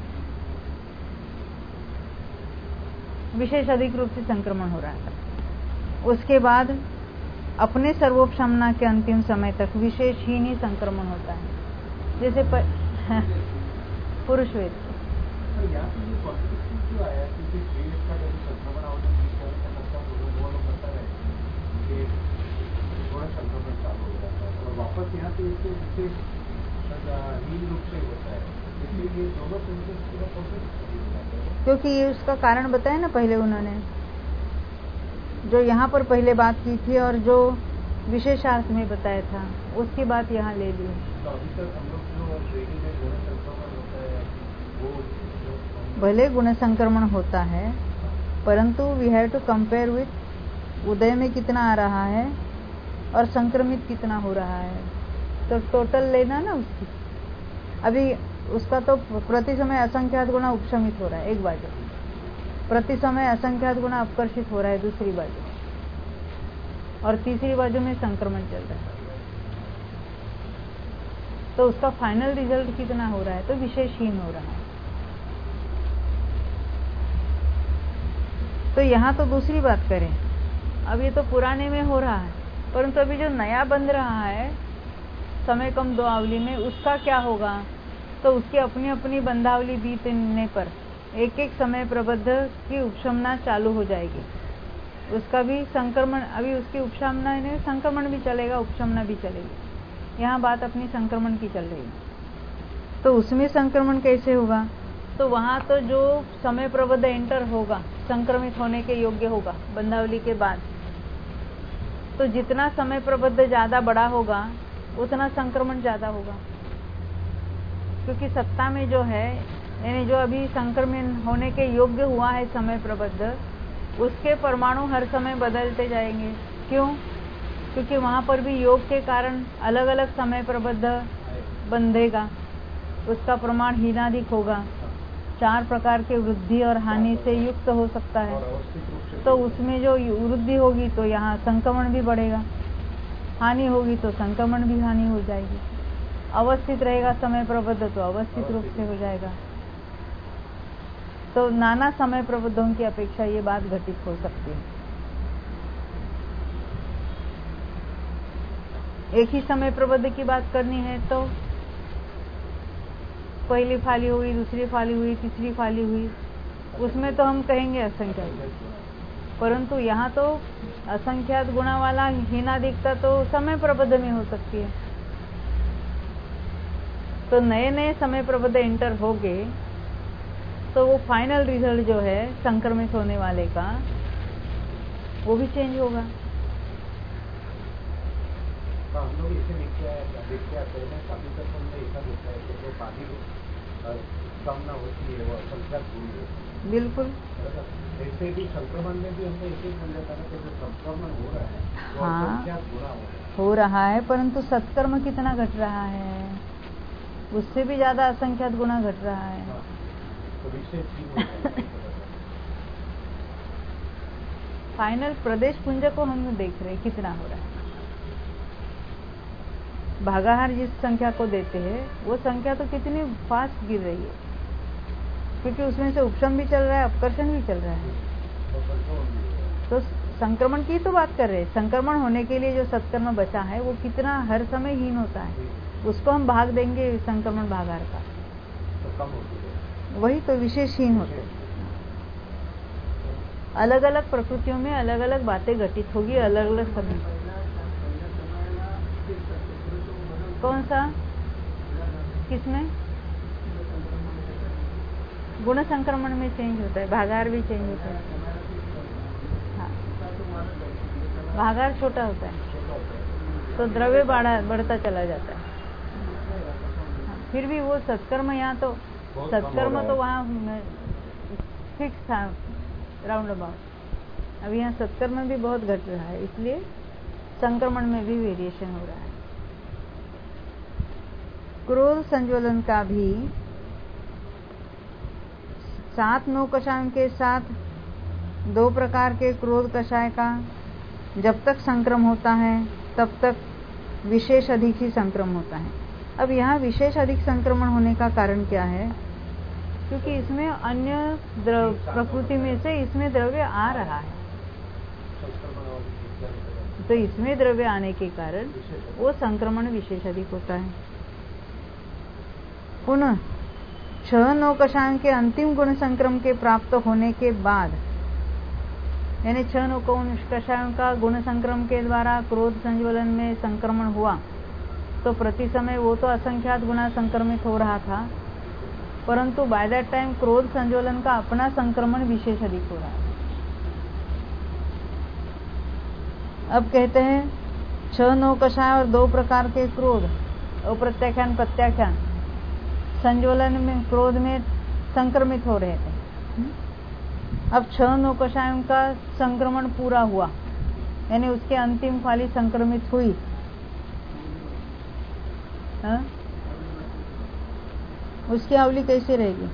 विशेष अधिक रूप से संक्रमण हो रहा था। उसके बाद अपने सर्वोपशमना के अंतिम समय तक विशेषहीन ही संक्रमण होता है, जैसे प... पुरुष वेद। वापस यहाँ पे इसके विशेष हीन रूप से होता है, इसलिए ये दोनों पूरा प्रोसेस, क्योंकि ये उसका कारण बताया ना पहले उन्होंने, जो यहाँ पर पहले बात की थी और जो विशेषार्थ में बताया था उसकी बात यहाँ ले ली। तो अभी तक हम लोग जो ट्रेनिंग में गुण संक्रमण होता है वो भले गुण संक्रमण होता है, परंतु we have to compare with उदय में कितना आ रहा है और संक्रमित कितना हो रहा है, तो टोटल लेना ना उसकी। अभी उसका तो प्रति समय असंख्यात गुना उपशमित हो रहा है एक बाजू, प्रति समय असंख्यात गुना अपकर्षित हो रहा है दूसरी बाजू, और तीसरी बाजू में संक्रमण चल रहा है। तो उसका फाइनल रिजल्ट कितना हो रहा है? तो विशेषहीन हो रहा है। तो यहाँ तो दूसरी बात करें, अब ये तो पुराने में हो रहा है, परंतु अभी जो नया बन रहा है समय कम दो आवली में, उसका क्या होगा? तो उसकी अपनी अपनी बंधावली बीतने पर एक एक समय प्रबद्ध की उपशमना चालू हो जाएगी। उसका भी संक्रमण, अभी उसकी उपशमना नहीं, संक्रमण भी चलेगा, उपशमना भी चलेगी। यहाँ बात अपनी संक्रमण की चल रही है। तो उसमें संक्रमण कैसे होगा? तो वहाँ तो जो समय प्रबद्ध एंटर होगा, संक्रमित होने के योग्य होगा बंधावली के बाद, तो जितना समय प्रबद्ध ज्यादा बड़ा होगा उतना संक्रमण ज्यादा होगा, क्योंकि सत्ता में जो है, यानी जो अभी संक्रमण होने के योग्य हुआ है समय प्रबद्ध, उसके परमाणु हर समय बदलते जाएंगे। क्यों? क्योंकि वहाँ पर भी योग के कारण अलग अलग समय प्रबद्ध बंधेगा, उसका प्रमाण हीनाधिक होगा, चार प्रकार के वृद्धि और हानि से युक्त हो सकता है। तो उसमें जो वृद्धि होगी तो यहाँ संक्रमण भी बढ़ेगा, हानि होगी तो संक्रमण भी हानि हो जाएगी, अवस्थित रहेगा समय प्रबद्ध तो अवस्थित रूप से हो जाएगा। तो नाना समय प्रबद्धों की अपेक्षा ये बात घटित हो सकती है। एक ही समय प्रबद्ध की बात करनी है तो पहली फाली हुई, दूसरी फाली हुई, तीसरी फाली हुई, उसमें तो हम कहेंगे असंख्यात, परंतु यहाँ तो असंख्यात गुणा वाला हीनाधिकता तो समय प्रबद्ध में हो सकती है। तो नए नए समय प्रबद्ध एंटर हो गए तो वो फाइनल रिजल्ट जो है संक्रमित होने वाले का, वो भी चेंज होगा। तो हम लोग इसे देखते हैं देखते आते हैं काफी तक हमने ऐसा देखा है कि जो पानी कम ना होती है वो असंख्यात गुण है। बिल्कुल ऐसे भी संक्रमण में भी हमने ऐसे ही समझा था कि जो संक्रमण हो रहा है वो हाँ असंख्यात गुणा हो रहा है हो रहा है, परंतु सत्कर्म कितना घट रहा है, उससे भी ज्यादा असंख्यात गुना घट रहा है। हाँ, तो विशेष चीज होता है। फाइनल प्रदेश पुंज को हम देख रहे हैं कितना हो रहा है। भागाहार जिस संख्या को देते हैं वो संख्या तो कितनी फास्ट गिर रही है, क्योंकि उसमें से उपशम भी चल रहा है, अपकर्षण भी चल रहा है। तो संक्रमण की तो बात कर रहे हैं, संक्रमण होने के लिए जो सत्कर्म बचा है वो कितना हर समय हीन होता है, उसको हम भाग देंगे संक्रमण भागाहार का, तो कम होती है, वही तो विशेष हीन होते हैं। अलग अलग प्रकृतियों में अलग अलग बातें घटित होगी अलग अलग समय। कौन सा किसमें? गुण संक्रमण में चेंज होता है, भागाहार भी चेंज होता है। हाँ, भागाहार छोटा होता है तो द्रव्य बढ़ा बढ़ता चला जाता है। हाँ, फिर भी वो सत्कर्म यहाँ तो सत्कर्म तो वहाँ फिक्स था राउंड अबाउट। अब यहाँ सत्कर्म भी बहुत घट रहा है, इसलिए संक्रमण में भी वेरिएशन हो रहा है। क्रोध संज्वलन का भी सात नौ कषायों के साथ दो प्रकार के क्रोध कषाय का जब तक संक्रम होता है तब तक विशेष अधिक ही संक्रम होता है। अब यहाँ विशेष अधिक संक्रमण होने का कारण क्या है? क्योंकि इसमें अन्य द्रव प्रकृति में से इसमें द्रव्य आ रहा है, तो इसमें द्रव्य आने के कारण वो संक्रमण विशेष अधिक होता है। पुनः छह नौ कषायों के अंतिम गुण संक्रम के प्राप्त होने के बाद, यानी छह नौ कषायों का गुण संक्रम के द्वारा क्रोध संज्वलन में संक्रमण हुआ, तो प्रति समय वो तो असंख्यात गुना संक्रमित हो रहा था, परंतु बाय दैट टाइम क्रोध संज्वलन का अपना संक्रमण विशेष अधिक हो रहा है। अब कहते हैं छह नौ कषाय और दो प्रकार के क्रोध, अप्रत्याख्यान प्रत्याख्यान संज्वलन में क्रोध में संक्रमित हो रहे थे। अब छह नौ कषायों का संक्रमण पूरा हुआ, यानी उसके अंतिम फाली संक्रमित हुई। हा? उसकी आवली कैसी रहेगी?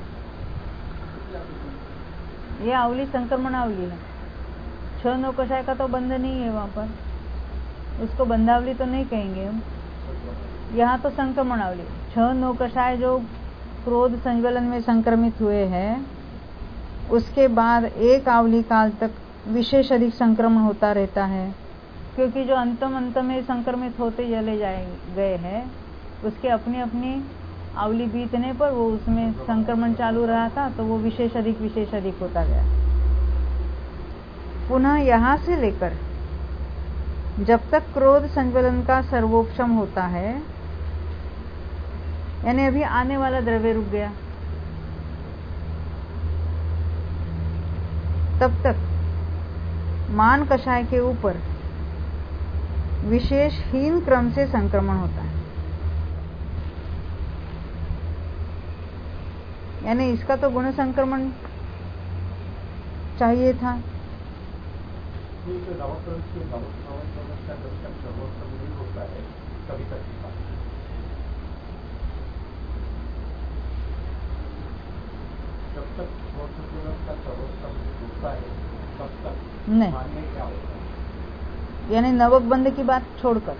ये आवली संक्रमण आवली है। छह नौ कषाय का तो बंध नहीं है वहां पर, उसको बंधावली तो नहीं कहेंगे हम, यहाँ तो संक्रमण आवली। छह नौ कषाय जो क्रोध संज्वलन में संक्रमित हुए हैं, उसके बाद एक आवली काल तक विशेष अधिक संक्रमण होता रहता है, क्योंकि जो अंतम अंत में संक्रमित होते चले जाए गए हैं, उसके अपनी अपनी आवली बीतने पर वो उसमें संक्रमण चालू रहा था, तो वो विशेष अधिक विशेष अधिक होता गया। पुनः यहाँ से लेकर जब तक क्रोध संज्वलन का सर्वोपशम होता है, यानी अभी आने वाला द्रव्य रुक गया, तब तक मान कषाय के ऊपर विशेष हीन क्रम से संक्रमण होता है। यानी इसका तो गुण संक्रमण चाहिए था, जब तक का सर्वोत्तम होता है तब तक नहीं, मानने क्या होता है? यानी नवक बंध की बात छोड़कर,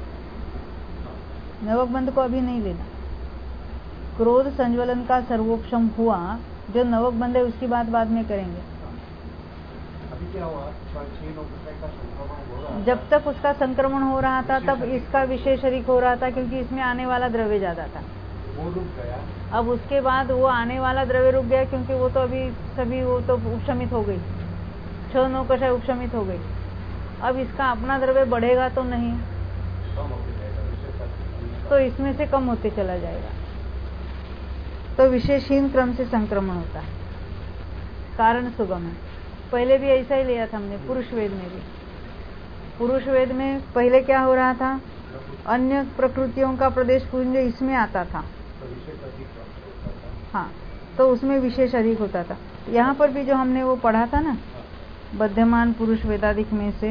नवक बंध को अभी नहीं लेना। क्रोध संज्वलन का सर्वोपशम हुआ, जो नवक बंध है उसकी बात बाद में करेंगे। अभी क्या हुआ? छह नौ कषाय का संक्रमण हो रहा, जब तक उसका संक्रमण हो रहा था तब इसका विशेष अधिक हो रहा था, क्योंकि इसमें आने वाला द्रव्य ज्यादा था। वो रुक गया। अब उसके बाद वो आने वाला द्रव्य रुक गया, क्योंकि वो तो अभी सभी वो तो उपशमित हो गई, छह नौ कषाय उपशमित हो गई। अब इसका अपना द्रव्य बढ़ेगा तो नहीं, कम होते जाएगा, तो इसमें से कम होते चला जाएगा, तो विशेषहीन क्रम से संक्रमण होता है। कारण सुगम है, पहले भी ऐसा ही लिया था हमने पुरुष वेद में भी। पुरुष वेद में पहले क्या हो रहा था? अन्य प्रकृतियों का प्रदेश पुंज इसमें आता था। हाँ, तो उसमें विशेष अधिक होता था। यहाँ पर भी जो हमने वो पढ़ा था ना, बद्धमान पुरुष वेदाधिक में से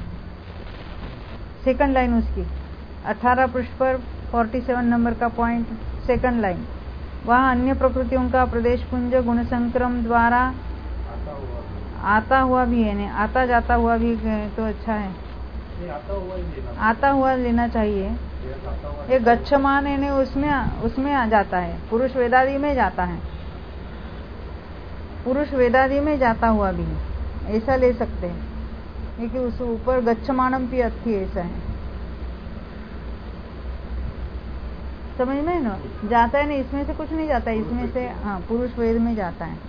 सेकंड लाइन उसकी अठारह पृष्ठ पर सैंतालीस नंबर का पॉइंट, सेकंड लाइन, वहाँ अन्य प्रकृतियों का प्रदेश पुंज गुण संक्रम द्वारा आता हुआ भी है, नहीं आता जाता हुआ भी तो अच्छा है, आता हुआ ही लेना, आता हुआ लेना चाहिए। ये गच्छमान है ने उसमें उसमें आ जाता है, पुरुष वेदादि में जाता है, पुरुष वेदादि में जाता हुआ भी है, ऐसा ले सकते हैं, क्योंकि उस ऊपर गच्छमानम भी अर्थी ऐसा है, समझ में ना, जाता है ना, इसमें से कुछ नहीं जाता है, इसमें से हाँ पुरुष वेद में जाता है।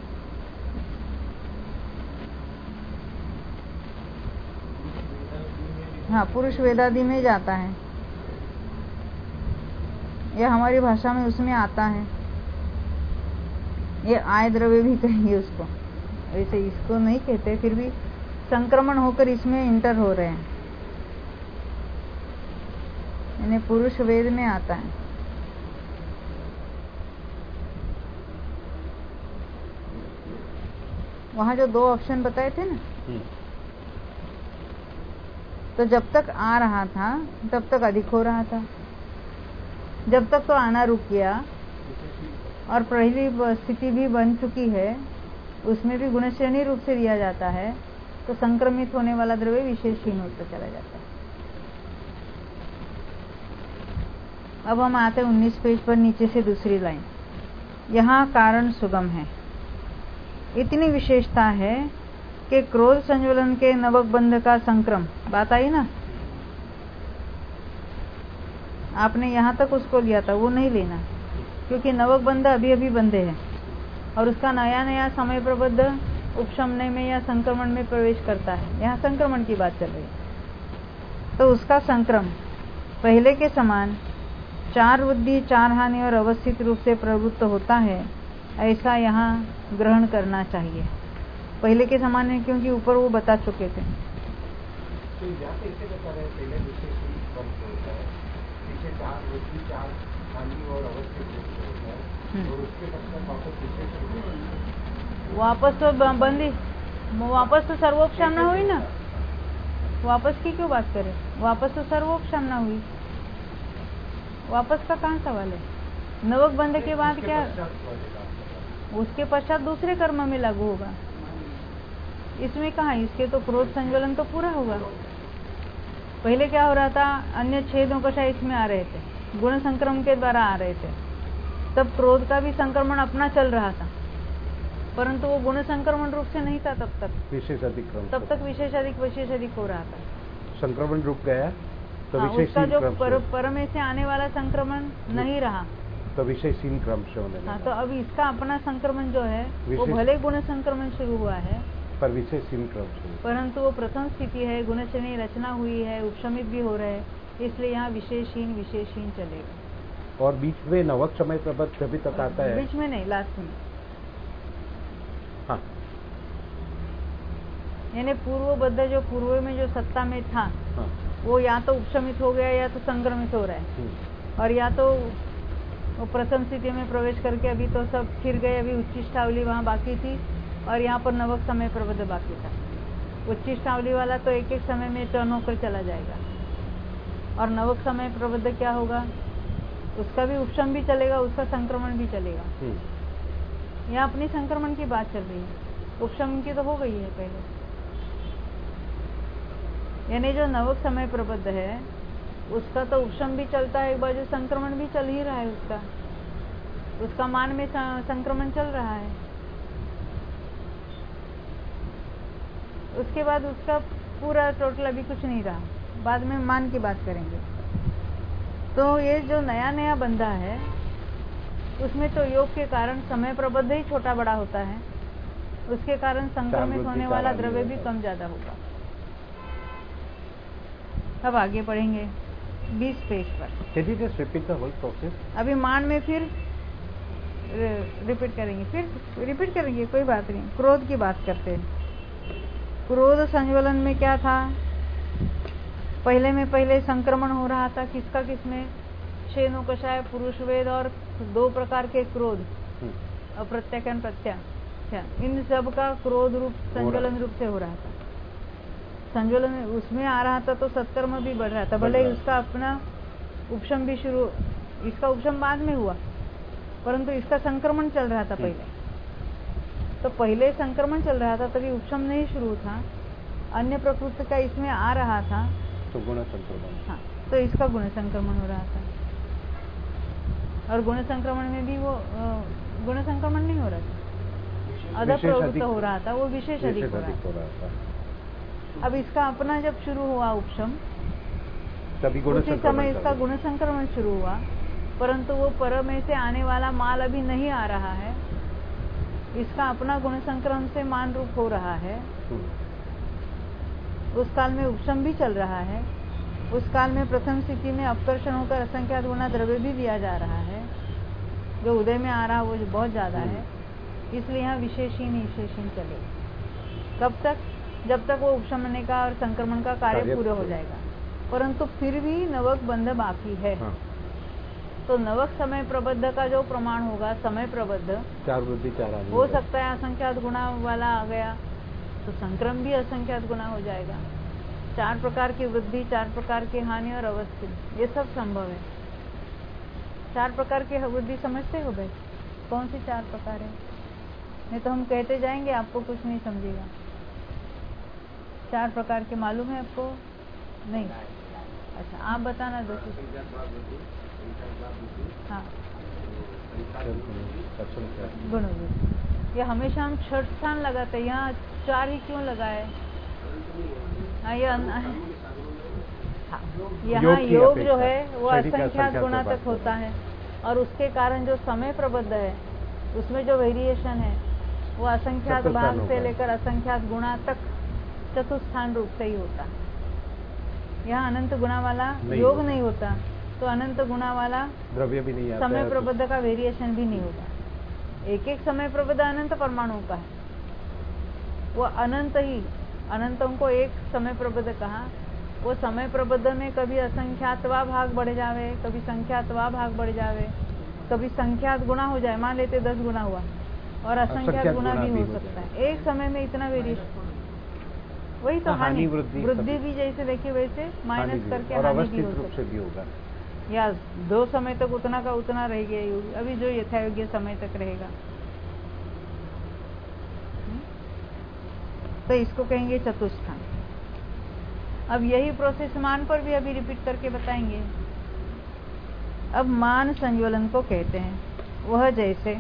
हाँ, पुरुष वेदादि में जाता है, यह हमारी भाषा में उसमें आता है। ये आय द्रव्य भी कहेंगे उसको, वैसे इसको नहीं कहते, फिर भी संक्रमण होकर इसमें इंटर हो रहे हैं, इन्हें पुरुष वेद में आता है। वहां जो दो ऑप्शन बताए थे ना, तो जब तक आ रहा था तब तक अधिक हो रहा था, जब तक तो आना रुक गया और पहली स्थिति भी बन चुकी है, उसमें भी गुणश्रेणी रूप से दिया जाता है, तो संक्रमित होने वाला द्रव्य विशेषहीन होता चला जाता है। अब हम आते हैं उन्नीस पेज पर, नीचे से दूसरी लाइन, यहाँ कारण सुगम है। इतनी विशेषता है कि क्रोध संज्वलन के नवक बंध का संक्रम, बात आई ना, आपने यहाँ तक उसको लिया था, वो नहीं लेना, क्योंकि नवक बंध अभी अभी बंधे हैं और उसका नया नया समय प्रबद्ध उपशमने में या संक्रमण में प्रवेश करता है। यहाँ संक्रमण की बात चल रही है, तो उसका संक्रम पहले के समान चार वृद्धि चार हानि और अवस्थित रूप से प्रवृत्त होता है, ऐसा यहाँ ग्रहण करना चाहिए। पहले के समान है, क्योंकि ऊपर वो बता चुके थे। तो यहाँ पे इसे बता रहे हैं, पहले विशेष कम होता है, पीछे चार वृद्धि चार हानि और अवस्थित रूप से होता है, और उसके पश्चात वापस विशेष वापस तो बंदी, वापस तो सर्वोपशामना हुई ना, वापस की क्यों बात करें, वापस तो सर्वोपशामना हुई, वापस का कहाँ सवाल है। नवक बंध के बाद क्या, उसके पश्चात दूसरे कर्म में लागू होगा, इसमें कहा, इसके तो क्रोध संज्वलन तो पूरा होगा। पहले क्या हो रहा था, अन्य छह दोकशा इसमें आ रहे थे, गुण संक्रमण के द्वारा आ रहे थे, तब क्रोध का भी संक्रमण अपना चल रहा था, परंतु वो गुण संक्रमण रूप से नहीं था तब तक, विशेष अधिक तब तक विशेष अधिक विशेष अधिक हो रहा था, संक्रमण रुक गया तो हाँ, विशेष उसका जो पर, परमे से आने वाला संक्रमण नहीं रहा, तो विशेषहीन क्रम से होने लगा। हाँ, तो अब इसका अपना संक्रमण जो है वो भले गुण संक्रमण शुरू हुआ है, पर विशेषहीन क्रम से, परंतु वो प्रथम स्थिति है, गुणश्रेणी रचना हुई है, उपशमित भी हो रहे हैं, इसलिए यहाँ विशेषहीन विशेषहीन चलेगा। और बीच में नवक समय प्रबद्ध जब तक आता है, बीच में नहीं, लास्ट में, हाँ, यानी पूर्वबद्ध जो पूर्व में जो सत्ता में था, हाँ, वो या तो उपशमित हो गया या तो संक्रमित हो रहा है, और या तो वो प्रथम स्थिति में प्रवेश करके अभी तो सब फिर गए, अभी उच्चिष्टावली वहाँ बाकी थी और यहाँ पर नवक समय प्रबद्ध बाकी था। उच्चिष्टावली वाला तो एक एक समय में टर्न होकर चला जाएगा, और नवक समय प्रबद्ध क्या होगा, उसका भी उपशम भी चलेगा, उसका संक्रमण भी चलेगा। यहाँ अपनी संक्रमण की बात चल रही है, उपशम की तो हो गई है पहले। यानी जो नवक समय प्रबद्ध है उसका तो उपशम भी चलता है, एक बाजू संक्रमण भी चल ही रहा है, उसका उसका मान में संक्रमण चल रहा है, उसके बाद उसका पूरा टोटल अभी कुछ नहीं रहा, बाद में मान की बात करेंगे। तो ये जो नया नया बंधा है उसमें तो योग के कारण समय प्रबद्ध ही छोटा बड़ा होता है, उसके कारण संक्रमित होने वाला द्रव्य भी कम ज्यादा होगा। अब आगे पढ़ेंगे बीस पेज पर। Can you just repeat the whole process? अभी मान में फिर रिपीट करेंगे, फिर रिपीट करेंगे, कोई बात नहीं। क्रोध की बात करते हैं। क्रोध संज्वलन में क्या था, पहले में पहले संक्रमण हो रहा था किसका किसमें, शेनो कषाय, पुरुष वेद और दो प्रकार के क्रोध, अप्रत्याख्यान प्रत्याख्यान, इन सब का क्रोध रूप संज्वलन रूप से हो रहा था। संज्वलन उसमें आ रहा था तो सत्कर्म भी बढ़ रहा था, भले ही उसका अपना उपशम भी शुरू, इसका उपशम बाद में हुआ परंतु इसका संक्रमण चल रहा था पहले। तो पहले संक्रमण चल रहा था तभी उपशम नहीं शुरू था, अन्य प्रकृति का इसमें आ रहा था तो गुण संक्रमण, हाँ, तो इसका गुण संक्रमण हो रहा था। और गुण संक्रमण में भी वो गुण संक्रमण नहीं हो रहा था, अदर प्रवृत्त हो रहा था, वो विशेष अधिक हो रहा था। अब इसका अपना जब शुरू हुआ उपशम, तभी गुण उसी समय इसका गुण संक्रमण शुरू हुआ, परंतु वो पर में से आने वाला माल अभी नहीं आ रहा है, इसका अपना गुण संक्रमण से मान रूप हो रहा है। उस काल में उपशम भी चल रहा है, उस काल में प्रथम स्थिति में अपकर्षण होकर असंख्यात गुना द्रव्य भी दिया जा रहा है, जो उदय में आ रहा वो जो बहुत ज्यादा है, इसलिए यहाँ विशेषहीन विशेषहीन चले। कब तक? जब तक वो उपशमन का और संक्रमण का कार्य पूरा हो जाएगा, परंतु फिर भी नवक बंध बाकी है। हाँ। तो नवक समय प्रबद्ध का जो प्रमाण होगा, समय प्रबद्ध चार वृद्धि चार हो सकता है असंख्यात गुना वाला आ गया तो संक्रम भी असंख्यात गुना हो जाएगा। चार प्रकार की वृद्धि, चार प्रकार की हानि और अवस्थित, ये सब संभव है। चार प्रकार की वृद्धि समझते हो भाई? कौन सी चार प्रकार है? नहीं तो हम कहते जाएंगे, आपको कुछ नहीं समझेगा। चार प्रकार के मालूम है आपको? नहीं? अच्छा, आप बताना दो। हाँ, गुण वृद्धि। ये हमेशा हम छठ स्थान लगाते हैं, यहाँ चार ही क्यों लगाए? हाँ, ये हाँ, यहाँ योग जो है वो असंख्यात गुना तक होता है, और उसके कारण जो समय प्रबद्ध है उसमें जो वेरिएशन है वो असंख्यात भाग से लेकर असंख्यात गुणा तक चतुस्थान रूप से ही होता है। यहाँ अनंत गुणा वाला योग होता। नहीं होता, तो अनंत गुणा वाला द्रव्य भी नहीं आता, समय प्रबद्ध का वेरिएशन भी नहीं होगा। एक एक समय प्रबद्ध अनंत परमाणु का है, वो अनंत ही, अनंतों को एक समय प्रबद्ध कहा। वो समय प्रबद्ध में कभी असंख्यातवा भाग बढ़ जावे, कभी संख्यातवा भाग बढ़ जावे, कभी संख्यात गुणा हो जाए, मान लेते दस गुना हुआ, और असंख्यात गुना भी हो सकता है। एक समय में इतना वेरिएशन, वही तो हानि वृद्धि भी जैसे देखिए वैसे माइनस करके हानि भी हो सकती है, या दो समय तक उतना का उतना रह गया, अभी जो यथायोग्य समय तक रहेगा, तो इसको कहेंगे चतुस्थान। अब यही प्रोसेस मान पर भी अभी रिपीट करके बताएंगे। अब मान संज्वलन को कहते हैं, वह जैसे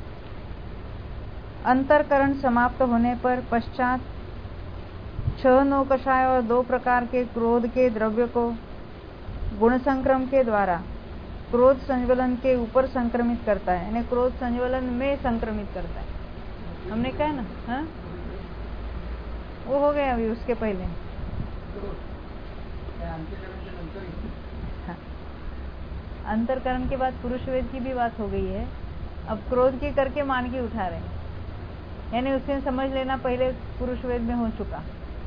अंतरकरण समाप्त होने पर पश्चात छह नौ कषाय और दो प्रकार के क्रोध के द्रव्य को गुण संक्रम के द्वारा क्रोध संज्वलन के ऊपर संक्रमित करता है, यानी क्रोध संज्वलन में संक्रमित करता है। हमने कहा ना, हाँ वो हो गया अभी, उसके पहले हाँ। अंतरकरण के बाद पुरुष वेद की भी बात हो गई है, अब क्रोध की करके मान की उठा रहे हैं, यानी उससे समझ लेना पहले पुरुष वेद में हो चुका।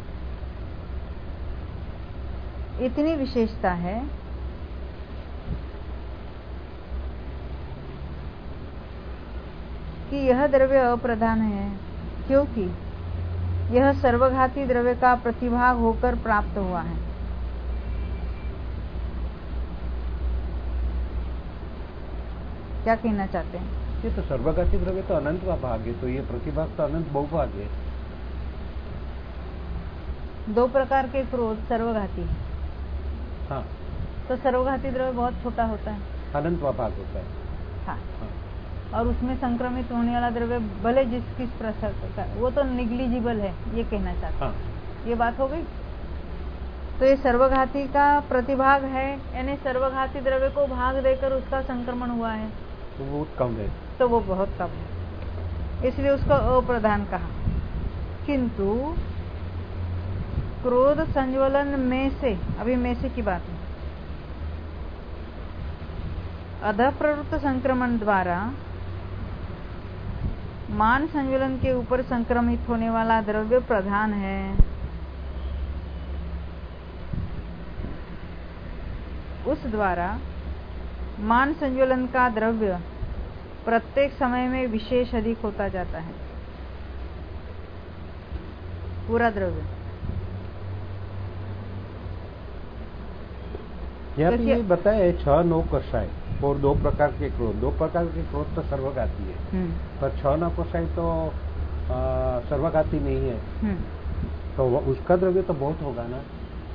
इतनी विशेषता है कि यह द्रव्य अप्रधान है, क्योंकि यह सर्वघाती द्रव्य का प्रतिभाग होकर प्राप्त हुआ है। क्या कहना चाहते हैं? ये तो सर्वघाती द्रव्य तो अनंत का भाग है, तो ये प्रतिभाग तो अनंत बहुभाग है। दो प्रकार के क्रोध सर्वघाती है। हाँ, तो सर्वघाती द्रव्य बहुत छोटा होता है, अनंत का भाग होता है। हाँ, हाँ। और उसमें संक्रमित होने वाला द्रव्य भले जिस किस प्रकार का, वो तो निग्लिजिबल है, ये कहना चाहते हैं। हाँ। ये बात हो गई। तो ये सर्वघाती का प्रतिभाग है, यानी सर्वघाती द्रव्य को भाग देकर उसका संक्रमण हुआ है, तो वो कम है, तो वो बहुत कम है, इसलिए उसको अप्रधान कहा। किंतु क्रोध संज्वलन में से, अभी में से की बात है, अधः प्रवृत्त संक्रमण द्वारा मान संज्वलन के ऊपर संक्रमित होने वाला द्रव्य प्रधान है। उस द्वारा मान संज्वलन का द्रव्य प्रत्येक समय में विशेष अधिक होता जाता है। पूरा द्रव्य यहाँ पे ये बताया छह नौ कषाय और दो प्रकार के क्रोध। दो प्रकार के क्रोध तो सर्वघाती है, पर छह नौ कषाय तो आ, सर्वघाती नहीं है, तो उसका द्रव्य तो बहुत होगा ना।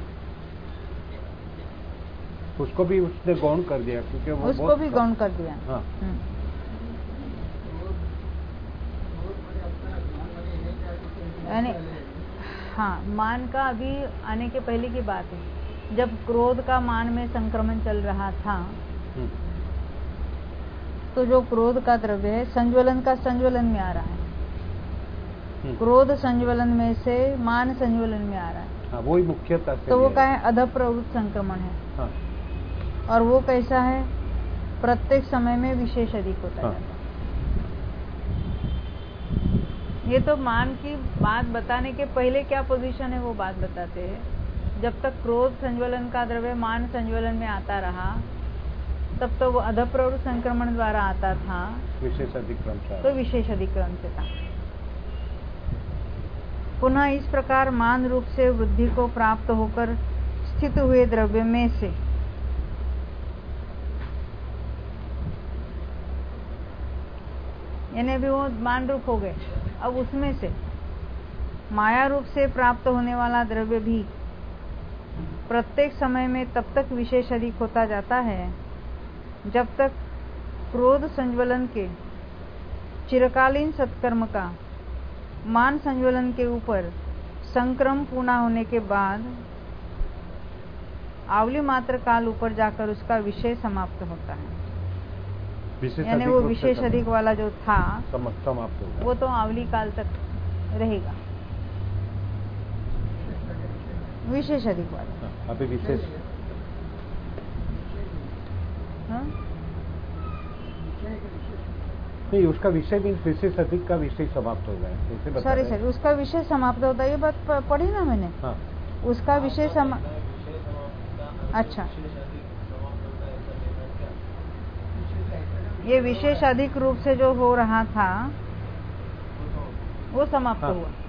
उसको भी उसने गौण कर दिया, क्योंकि वो उसको भी गौण कर दिया। हाँ। यानी हाँ, मान का अभी आने के पहले की बात है, जब क्रोध का मान में संक्रमण चल रहा था, तो जो क्रोध का द्रव्य है संज्वलन का संज्वलन में आ रहा है, क्रोध संज्वलन में से मान संज्वलन में आ रहा है। हाँ, वही मुख्यता से। तो वो क्या है? अधप्रवृत्त संक्रमण है। हाँ। और वो कैसा है? प्रत्येक समय में विशेष अधिक होता है। हाँ। ये तो मान की बात बताने के पहले क्या पोजीशन है वो बात बताते हैं। जब तक क्रोध संज्वलन का द्रव्य मान संज्वलन में आता रहा, तब तो वो अधप्रवृत्त संक्रमण द्वारा आता था, विशेष अधिक्रम से, तो विशेष अधिक्रम से था। पुनः इस प्रकार मान रूप से वृद्धि को प्राप्त होकर स्थित हुए द्रव्य में से यानी भी वो मान रूप हो गए, अब उसमें से माया रूप से प्राप्त होने वाला द्रव्य भी प्रत्येक समय में तब तक विशेष अधिक होता जाता है जब तक क्रोध संज्वलन के चिरकालीन सत्कर्म का मान संज्वलन के ऊपर संक्रम पूर्ण होने के बाद आवली मात्र काल ऊपर जाकर उसका विषय समाप्त होता है। यानी वो विशेष अधिक वाला जो था समाप्त होगा, वो तो आवली काल तक रहेगा, विशेष अधिक वाला। अभी विशेष हाँ? नहीं, उसका विषय भी विशेष अधिक का विषय समाप्त हो गया। सॉरी सर, उसका विषय समाप्त होता है, ये बात पढ़ी ना मैंने। हाँ। उसका विषय समा अच्छा, ये विशेष अधिक रूप से जो हो रहा था वो समाप्त हाँ। हुआ।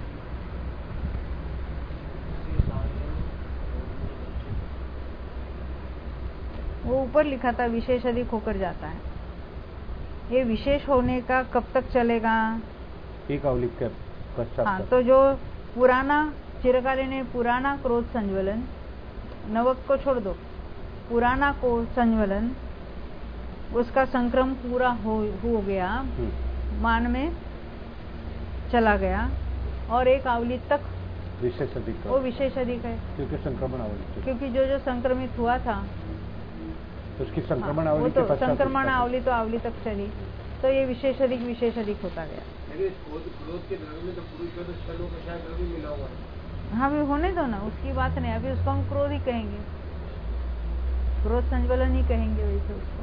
वो ऊपर लिखा था विशेष अधिक होकर जाता है। ये विशेष होने का कब तक चलेगा? एक आवली के पश्चात। हाँ, तो जो पुराना चिरकालीन पुराना क्रोध संज्वलन, नवक को छोड़ दो, पुराना को संज्वलन, उसका संक्रम पूरा हो, हो गया, मान में चला गया, और एक आवली तक विशेष अधिक, वो विशेष अधिक है, क्योंकि संक्रमण आवली, क्योंकि जो जो संक्रमित हुआ था उसकी संक्रमण हाँ, आवली तो संक्रमण आवली तो आवली तक चली, तो ये विशेष अधिक विशेष अधिक होता गया। क्रोध के द्रव्य में तो पुरुष का तो छल का शायद द्रव्य मिला हुआ है। हाँ, भी होने दो ना, उसकी बात नहीं, अभी उसको हम क्रोध ही कहेंगे, क्रोध संज्वलन ही कहेंगे वैसे उसको।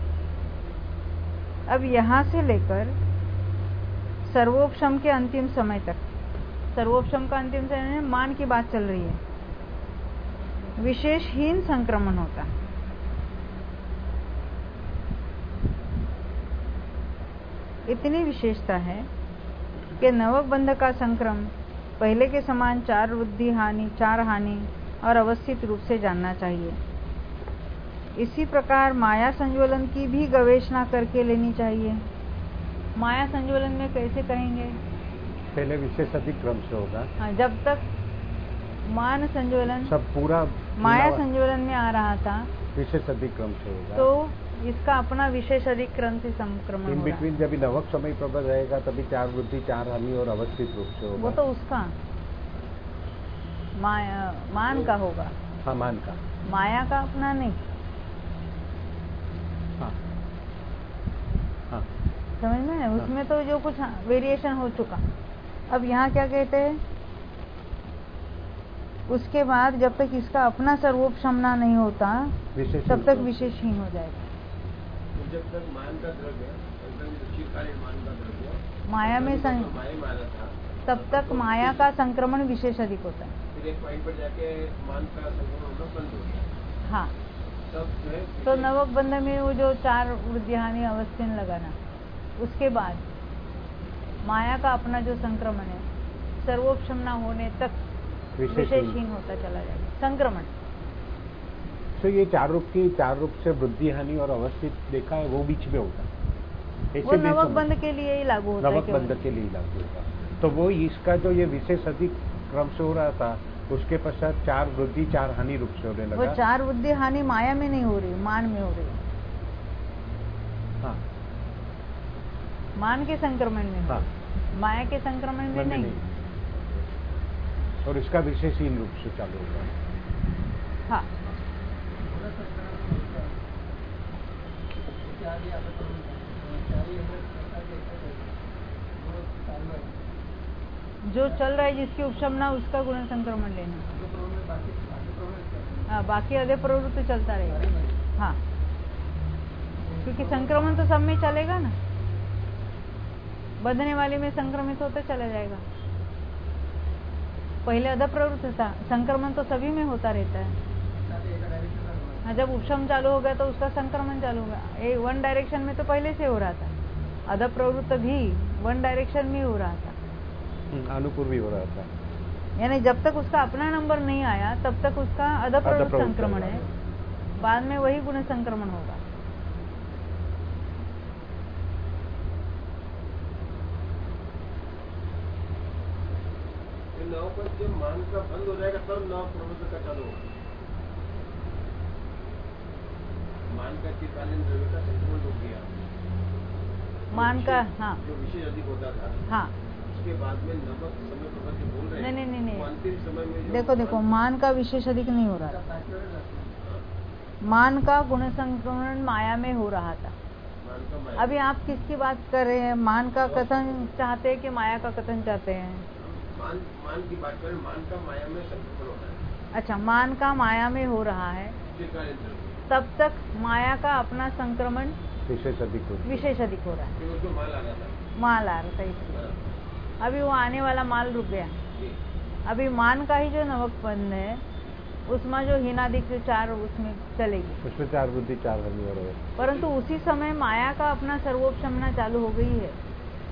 अब यहाँ से लेकर सर्वोपशम के अंतिम समय तक, सर्वोपशम का अंतिम समय मान की बात चल रही है, विशेषहीन संक्रमण होता है। इतनी विशेषता है कि नवक बंध का संक्रम पहले के समान चार वृद्धि हानि, चार हानि और अवस्थित रूप से जानना चाहिए। इसी प्रकार माया संज्वलन की भी गवेषणा करके लेनी चाहिए। माया संज्वलन में कैसे कहेंगे? पहले विशेष अधिक क्रम से होगा। हाँ, जब तक मान संज्वलन सब पूरा माया संज्वलन में आ रहा था, विशेष अधिक क्रम से होगा, तो इसका अपना विशेष अधिक क्रम से संक्रमण इन बिटवीन जब नवक समय प्रबल रहेगा तभी चार वृद्धि, चार हानि और अवस्थित रूप से होगा। वो तो उसका माया मान का होगा। हाँ, मान का, माया का अपना नहीं। हाँ हाँ, समझ में है? उसमें तो जो कुछ वेरिएशन हो चुका। अब यहाँ क्या कहते हैं? उसके बाद जब तक इसका अपना सर्वोपशमना नहीं होता तब तक विशेषहीन हो जाएगा। जब तक मान का द्रव्य, चिरकालीन मान का द्रव्य माया में सं... तब तक माया का संक्रमण विशेष अधिक होता है। फिर एक पॉइंट पर जाके मान का संक्रमण होना बंद होता है। हाँ, सब जो है तो नवक बंध में वो जो चार वृद्धिहानि अवस्थिन लगाना, उसके बाद माया का अपना जो संक्रमण है सर्वोपशम न होने तक विशेषहीन होता चला जाएगा संक्रमण। तो ये चार रूप की चार रूप से वृद्धि हानि और अवस्थित देखा है वो बीच में होता है, वो नवक बंध के लिए ही लागू होता है। नवक बंध के लिए ही लागू होता है। तो वो इसका जो ये विशेष अधिक क्रम से हो रहा था, उसके पश्चात चार वृद्धि चार हानि रूप से होने लगा। वो चार वृद्धि हानि माया में नहीं हो रही, मान में हो रही। हाँ, मान के संक्रमण में। हाँ, माया के संक्रमण में नहीं, नहीं। और इसका विशेषहीन रूप से चालू होगा। हाँ, जो चल रहा है जिसकी उपशमना उसका गुण संक्रमण लेना। हाँ, बाकी अदे प्रवृत्ति चलता रहेगा। हाँ, क्योंकि संक्रमण तो सब में चलेगा ना, बंधने वाले में संक्रमित होता चला जाएगा। पहले अदर प्रवृत्ति था, संक्रमण तो सभी में होता रहता है। हाँ, जब उपशम चालू हो गया तो उसका संक्रमण चालू हो गया। ये वन डायरेक्शन में तो पहले से हो रहा था, अदर प्रवृत्ति भी वन डायरेक्शन में हो रहा था, अनुकूल भी हो रहा था। यानी जब तक उसका अपना नंबर नहीं आया तब तक उसका अदर प्रवृत्ति संक्रमण है, बाद में वही गुण संक्रमण होगा। नव पर जब मान का बंद हो जाएगा तब नव प्रवृत्ति का चालू होगा। मान का चिरकालीन द्रव्य का संक्रमण हो गया, मान का, हाँ, जो विशेष अधिक होता था, हाँ, उसके बाद में नवक समय प्रवृत्ति बोल रहे हैं। नहीं नहीं नहीं, अंतिम समय में देखो देखो मान का विशेष अधिक नहीं हो रहा था, मान का गुण संक्रमण माया में हो रहा था। मान का माया। अभी आप किसकी बात कर रहे हैं, मान का कथन चाहते हैं कि माया का कथन चाहते हैं? मान मान की बात करें, मान का माया में संक्रमण होना है। अच्छा, मान का माया में हो रहा है, चिरकालीन द्रव्य। तब तक माया का अपना संक्रमण विशेष अधिक हो विशेष अधिक हो रहा है। फिर उसको माल आ रहा था, माल आ रहा था इसलिए। अभी वो आने वाला माल रुक गया। अभी मान का ही जो नवक बंध है उसमें जो हीनादिक जो चार उसमें चलेगी, उसमें चार बुद्धि चार हानि और परंतु उसी समय माया का अपना सर्वोपशमना चालू हो गई है।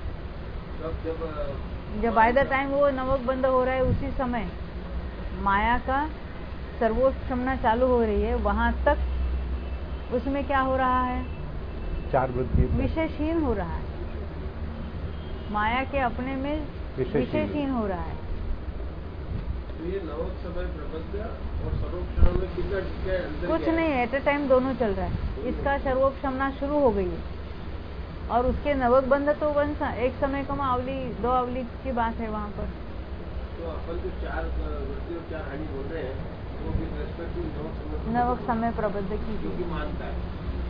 जब जब जब बाय द टाइम वो नवक बंद हो रहा है उसी समय माया का सर्वोपशमना चालू हो रही है, वहां तक उसमें क्या हो रहा है, चार बुद्धि विशेषहीन हो रहा है, माया के अपने में विशेषहीन हो रहा है। तो ये नवक समय प्रबंध और सर्वोपशम में कितना क्या अंतर कुछ है? नहीं, एट ए टाइम दोनों चल रहा है। इसका सर्वोपशमना शुरू हो गई है और उसके नवक बंध तो वन एक समय कम अवली दो अवली की बात है वहाँ पर। तो अपन जो चार वृद्धि और चार हानि बोल रहे हैं वो भी रेस्पेक्ट टू नवक समय प्रबंध की क्योंकि मानता है।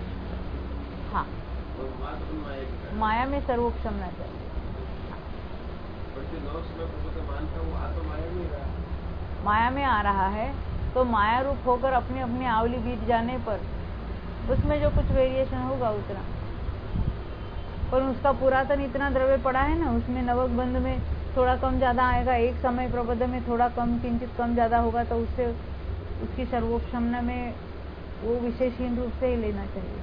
हाँ, और बात अपन माया की है। माया में सर्वोपशमना चाहिए। और जो नवक समय प्रबंध मानता वो आ तो माया में ही रहा, माया में आ रहा है तो माया रूप होकर अपनी अपनी आवली बीत जाने पर उसमें जो कुछ वेरिएशन होगा उतना, पर उसका पुरातन इतना द्रव्य पड़ा है ना, उसमें नवक बंध में थोड़ा कम ज्यादा आएगा, एक समय प्रबंध में थोड़ा कम किंचित कम ज्यादा होगा, तो उससे उसकी सर्वोपशमना में वो विशेषहीन रूप से ही लेना चाहिए।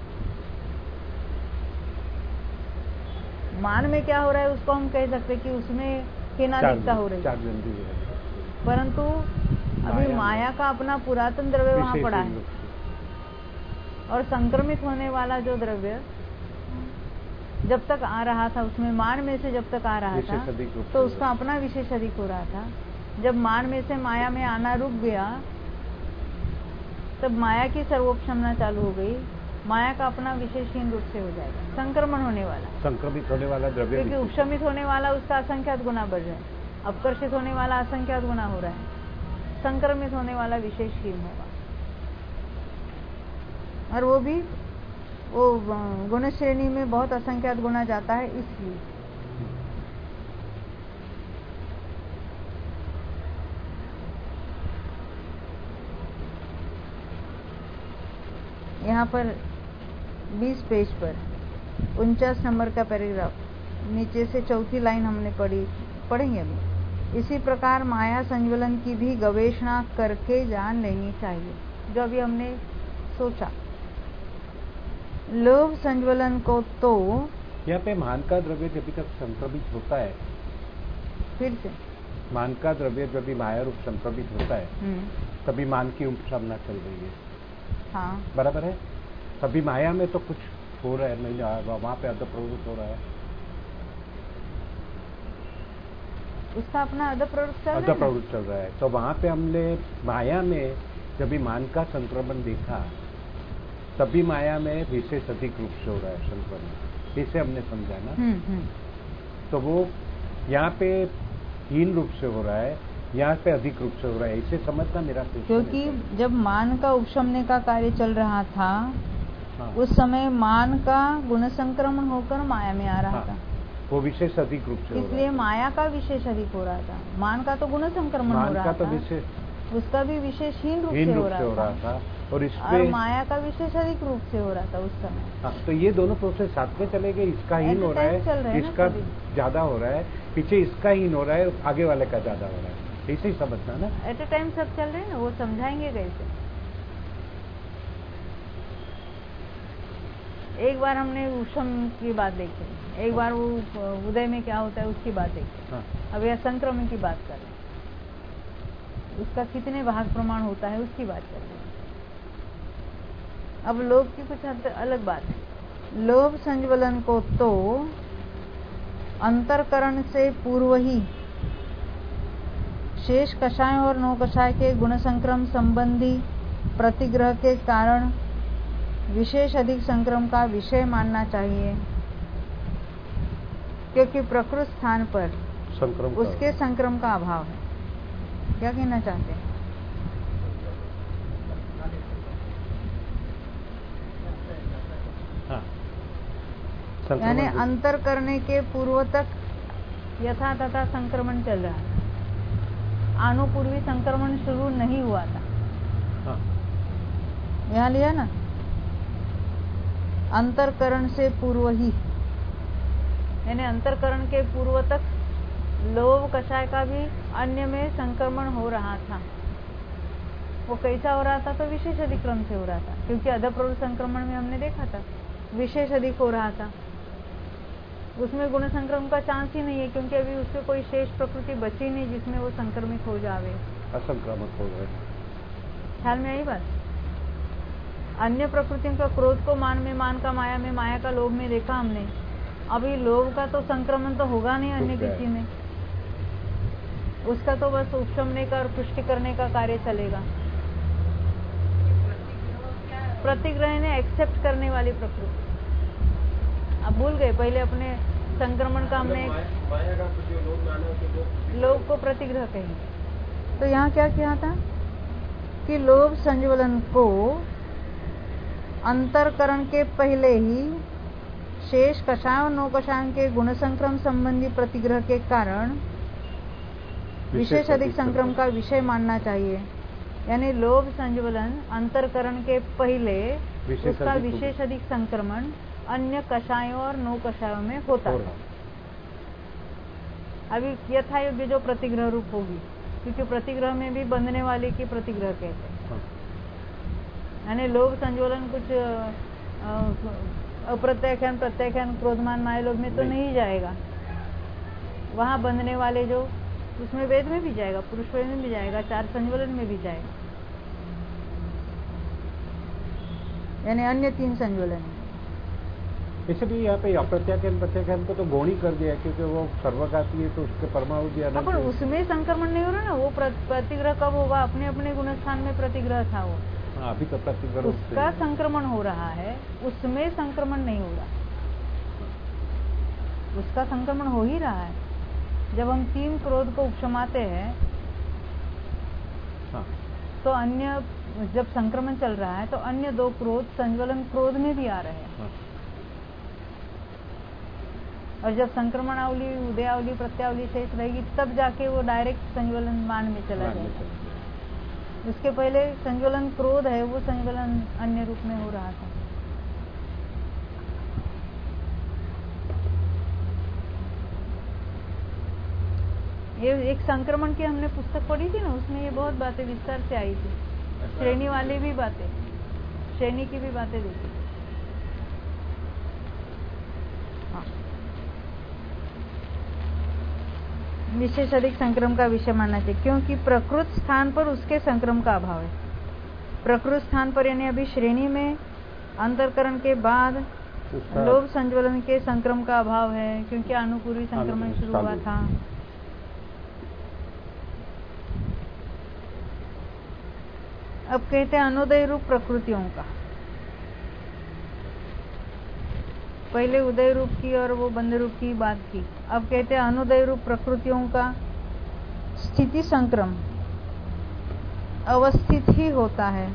मान में क्या हो रहा है उसको हम कह सकते कि उसमें हीनादिकता हो रही है, परंतु अभी माया का अपना पुरातन द्रव्य वहां पड़ा है और संक्रमित होने वाला जो द्रव्य जब तक आ रहा था उसमें मान में से जब तक आ रहा था तो उसका अपना विशेष अधिक हो रहा था। जब मान में से माया में आना रुक गया तब माया की सर्वोपशमना चालू हो गई, माया का अपना विशेषहीन रूप से हो जाएगा, संक्रमण होने वाला, संक्रमित होने वाला द्रव्य, क्योंकि उपशमित होने वाला उसका असंख्यात गुना बढ़ रहा है, अपकर्षित होने वाला असंख्यात गुना हो रहा है, संक्रमित होने वाला विशेषहीन होगा। और वो भी वो गुण श्रेणी में बहुत असंख्यात गुना जाता है, इसलिए यहाँ पर बीस पेज पर उनचास नंबर का पैराग्राफ नीचे से चौथी लाइन हमने पढ़ी पढ़ेंगे अभी। इसी प्रकार माया संज्वलन की भी गवेषणा करके जान लेनी चाहिए। जो अभी हमने सोचा। लोभ संज्वलन को तो यहाँ पे मान का द्रव्य जब तक संक्रमित होता है, फिर से मान का द्रव्य जब भी माया रूप संक्रमित होता है हम्म, तभी मान की उपसामना चल रही है। हाँ बराबर है। तभी माया में तो कुछ हो रहा है, नहीं वहां पे अदर प्रवृत्त हो रहा है, उसका अपना अदर प्रवृत्त चल रहा है अदर ना? प्रवृत्त चल रहा है। तो वहां पे हमने माया में जब भी मान का संक्रमण देखा तभी माया में विशेष अधिक रूप से हो रहा है संक्रमण, इसे हमने समझा ना। हम्म, हम्म, तो वो यहाँ पे हीन रूप से हो रहा है, यहाँ पे अधिक रूप से हो रहा है, इसे समझना मेरा प्रश्न क्योंकि है। जब मान का उपशमने का कार्य चल रहा था, हाँ, उस समय मान का गुण संक्रमण होकर माया में आ रहा हाँ, था, वो विशेष अधिक रूप से हो रहा इसलिए है। माया का विशेष अधिक हो रहा था। मान का तो गुण संक्रमण हो मान रहा का तो था, विशेष उसका भी विशेष हीन रूप हीन से रूप हो से रहा हो रहा था, था और और इसमें माया का विशेष अधिक रूप से हो रहा था उस समय। हाँ, तो ये दोनों प्रोसेस साथ में चले गए। इसका हीन हो रहा At a time चल रहे है, हैं ना इसका सभी। ज्यादा हो रहा है, पीछे इसका हीन हो रहा है, आगे वाले का ज्यादा हो रहा है, इसे ही समझना ना। एट ए टाइम सब चल रहे हैं ना, वो समझाएंगे कैसे? एक बार हमने उषम की बात देखी, एक बार वो उदय में क्या होता है उसकी बात देखी, हाँ, अब यह संक्रमण की बात कर रहे हैं, उसका कितने भाग प्रमाण होता है उसकी बात कर रहे हैं। अब लोभ की कुछ हद तक अलग बात है। लोभ संज्वलन को तो अंतरकरण से पूर्व ही शेष कषाय और नौ कषाय के गुण संक्रम संबंधी प्रतिग्रह के कारण विशेष अधिक संक्रम का विषय मानना चाहिए, क्योंकि प्रकृत स्थान पर संक्रम उसके संक्रम का अभाव है। क्या कहना चाहते हैं? हाँ, यानी संक्रमण अंतर करने के पूर्व तक यथा तथा संक्रमण चल रहा है, अनुपूर्वी संक्रमण शुरू नहीं हुआ था। हाँ, यहाँ लिया ना, अंतरकरण से पूर्व ही, यानी अंतरकरण के पूर्व तक लोभ कषाय का भी अन्य में संक्रमण हो रहा था। वो कैसा हो रहा था? तो विशेष अधिक्रम से हो रहा था, क्योंकि अधप्रवृत्त संक्रमण में हमने देखा था विशेष अधिक हो रहा था, उसमें गुण संक्रमण का चांस ही नहीं है, क्योंकि अभी उसके कोई शेष प्रकृति बची नहीं जिसमें वो संक्रमित हो जावे, असंक्रामक हो गए। ख्याल में आई बात? अन्य प्रकृतियों का क्रोध को मान में, मान का माया में, माया का लोभ में देखा हमने। अभी लोभ का तो संक्रमण तो होगा नहीं अन्य किसी में, उसका तो बस उपशमने का और पुष्टि करने का कार्य चलेगा। प्रतिग्रह ने एक्सेप्ट करने वाली प्रकृति। अब भूल गए, पहले अपने संक्रमण का हमने माया का जो लोग माने होते लोग लोभ को प्रतिग्रह कहेंगे। तो यहाँ क्या किया था कि लोभ संज्वलन को अंतरकरण के पहले ही शेष कषाय और नौ कषाय के गुण संक्रम संबंधी प्रतिग्रह के कारण विशेष अधिक संक्रम का विषय मानना चाहिए। यानी लोभ संज्वलन अंतरकरण के पहले उसका विशेष अधिक संक्रमण अन्य कषायों और नौ कषायों में होता है। अभी यथा योग्य जो प्रतिग्रह रूप होगी, क्योंकि प्रतिग्रह में भी बंधने वाले की प्रतिग्रह कहते हैं। यानी लोभ संज्वलन कुछ अप्रत्याख्यान प्रत्याख्यान क्रोधमान माया लोभ में तो नहीं, नहीं जाएगा, वहां बंधने वाले जो उसमें वेद में भी जाएगा, पुरुष वेद में भी जाएगा, चार संज्वलन में भी जाएगा, यानी अन्य तीन संज्वलन में। इसे भी यहाँ पे अप्रत्याख्यान प्रत्याख्यान को तो गौणी कर दिया, क्योंकि वो सर्वघाती है तो उसके परमाणु भी अलग पर है। उसमें संक्रमण नहीं हो रहा ना, वो प्रतिग्रह कब होगा? अपने अपने गुणस्थान में प्रतिग्रह था वो। हाँ, अभी तो प्रतिग्रह उसका संक्रमण हो रहा है, उसमें संक्रमण नहीं हो रहा। उसका संक्रमण हो ही रहा है। जब हम तीन क्रोध को उपशमाते हैं, हाँ, तो अन्य जब संक्रमण चल रहा है तो अन्य दो क्रोध संज्वलन क्रोध में भी आ रहे हैं। हाँ। और जब संक्रमण आवली, उदयावली, प्रत्यावली शेष रहेगी, तब जाके वो डायरेक्ट संज्वलन मान में चला जाएगा। उसके पहले संज्वलन क्रोध है, वो संज्वलन अन्य रूप में हो रहा था। ये एक संक्रमण की हमने पुस्तक पढ़ी थी ना, उसमें ये बहुत बातें विस्तार से आई थी, श्रेणी वाली भी बातें। श्रेणी की भी बातें देखी। हाँ। विशेष अधिक संक्रम का विषय मानना चाहिए, क्योंकि प्रकृत स्थान पर उसके संक्रम का अभाव है। प्रकृत स्थान पर यानी अभी श्रेणी में अंतरकरण के बाद लोभ संज्वलन के संक्रम का अभाव है, क्योंकि अनुपूर्वी संक्रमण शुरू हुआ था। अब कहते हैं अनुदय रूप प्रकृतियों का। पहले उदय रूप की और वो बंध रूप की बात की। अब कहते हैं अनुदय रूप प्रकृतियों का स्थिति संक्रम अवस्थित ही होता है,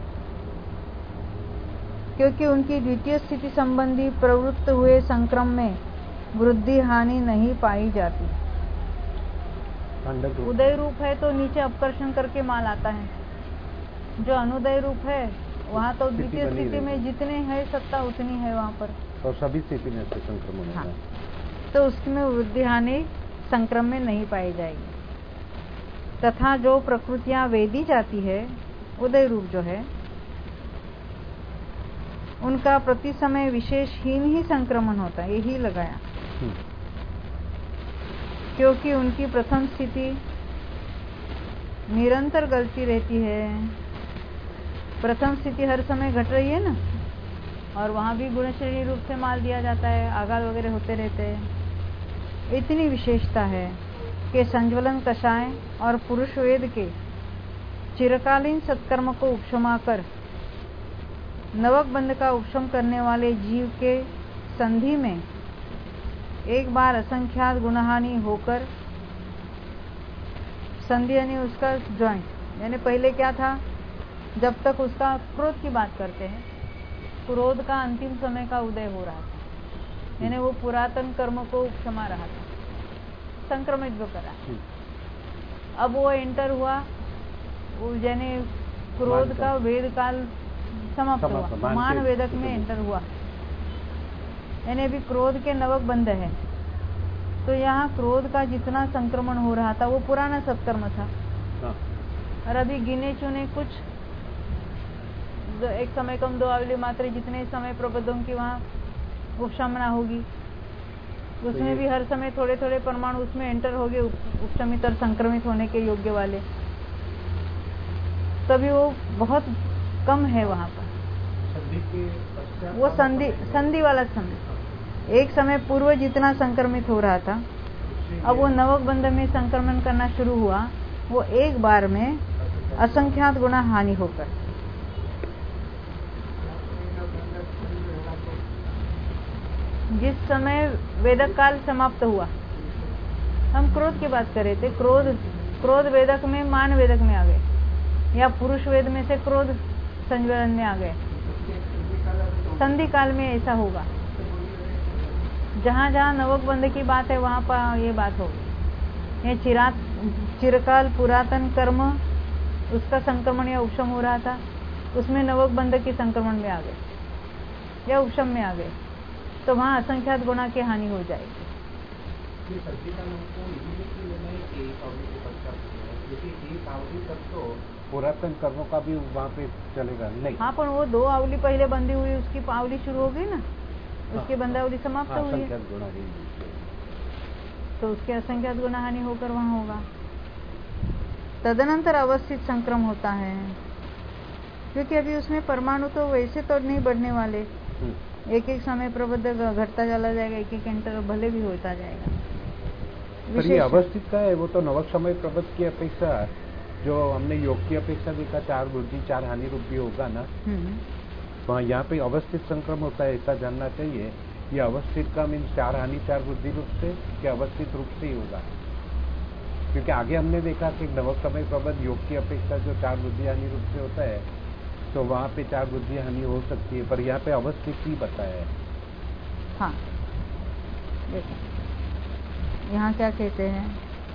क्योंकि उनकी द्वितीय स्थिति संबंधी प्रवृत्त हुए संक्रम में वृद्धि हानि नहीं पाई जाती। उदय रूप है तो नीचे अपकर्षण करके माल आता है, जो अनुदय रूप है वहाँ तो द्वितीय स्थिति में जितने है सत्ता उतनी है वहाँ पर, और सभी स्थिति में से संक्रमण होगा। हाँ, तो उसमें वृद्धि हानि संक्रम में नहीं पाई जाएगी। तथा जो प्रकृतियां वेदी जाती है, उदय रूप जो है, उनका प्रति समय विशेषहीन ही संक्रमण होता है, यही लगाया, क्योंकि उनकी प्रथम स्थिति निरंतर गलती रहती है। प्रथम स्थिति हर समय घट रही है ना, और वहां भी गुण श्रेणी रूप से माल दिया जाता है, आघात वगैरह होते रहते हैं। इतनी विशेषता है कि संज्वलन कषाय और पुरुष वेद के चिरकालीन सत्कर्म को उपशमा कर नवक बंध का उपशम करने वाले जीव के संधि में एक बार असंख्यात गुणहानि होकर, संधि यानी उसका जॉइंट, यानी पहले क्या था, जब तक उसका क्रोध की बात करते हैं, क्रोध का अंतिम समय का उदय हो रहा था, यानी वो पुरातन कर्म को उपशमा रहा था, संक्रमित जो करा। अब वो एंटर हुआ, वो यानी क्रोध का वेद काल समाप्त हुआ, मान वेदक में एंटर हुआ, यानी अभी क्रोध के नवक बंध है। तो यहाँ क्रोध का जितना संक्रमण हो रहा था वो पुराना सत्कर्म था, और अभी गिने चुने कुछ एक समय कम दो आवली मात्र जितने समय प्रबंधों की वहाँ उपशमना होगी, उसमें भी हर समय थोड़े थोड़े परमाणु उसमें एंटर हो गए उपशमित और संक्रमित होने के योग्य वाले, तभी वो बहुत कम है वहाँ पर। वो संधि संधि वाला समय, एक समय पूर्व जितना संक्रमित हो रहा था, अब वो नवक बंध में संक्रमण करना शुरू हुआ, वो एक बार में असंख्यात गुना हानि होकर। जिस समय वेदक काल समाप्त हुआ, हम क्रोध की बात कर रहे थे, क्रोध क्रोध वेदक में मान वेदक में आ गए, या पुरुष वेद में से क्रोध संज्वलन में आ गए। संधि काल में ऐसा होगा, जहाँ जहाँ नवक बंध की बात है वहाँ पर ये बात होगी। ये चिरात चिरकाल पुरातन कर्म उसका संक्रमण या उपशम हो रहा था, उसमें नवक बंध के संक्रमण में आ गए या उपशम में आ गए, तो वहाँ असंख्यात गुणा की हानि हो जाएगी। पुरातन कर्मों का भी वहाँ पे चलेगा नहीं? हाँ, पर वो दो आवली पहले बंधी हुई, उसकी आवली शुरू हो गई ना, उसकी बंधावली समाप्त हाँ, हुई है, तो उसके असंख्यात गुणा हानि होकर वहाँ होगा। तदनंतर अवस्थित संक्रम होता है, क्योंकि अभी उसमें परमाणु तो वैसे तो नहीं बढ़ने वाले, एक एक समय प्रबद्ध घटता चला जाएगा, एक एक एंटर भले भी होता जाएगा। पर ये अवस्थित का है, वो तो नवक समय प्रबद्ध की अपेक्षा, जो हमने योग की अपेक्षा देखा चार वृद्धि चार हानि रूप भी होगा ना, तो यहाँ पे अवस्थित संक्रम होता है, ऐसा जानना चाहिए। ये अवस्थित का मीन चार हानि चार वृद्धि रूप से या अवस्थित रूप से ही होगा? क्योंकि आगे हमने देखा कि नवक समय प्रबद्ध योग की अपेक्षा जो चार वृद्धि हानि रूप से होता है, तो वहाँ पे चार वृद्धि हानि हो सकती है, पर यहाँ पे अवस्थित ही बताया है। हाँ, देखो यहाँ क्या कहते हैं,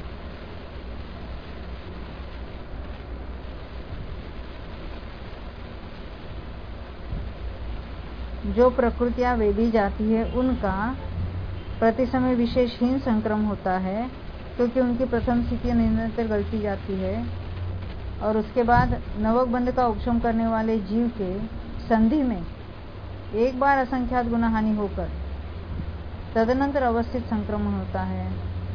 जो प्रकृतियां वेदी जाती है उनका प्रति समय विशेषहीन संक्रम होता है, क्योंकि उनकी प्रथम स्थिति निरंतर गलती जाती है, और उसके बाद नवक बंध का उपशम करने वाले जीव के संधि में एक बार असंख्यात गुना हानि होकर तदनंतर अवस्थित संक्रमण होता है।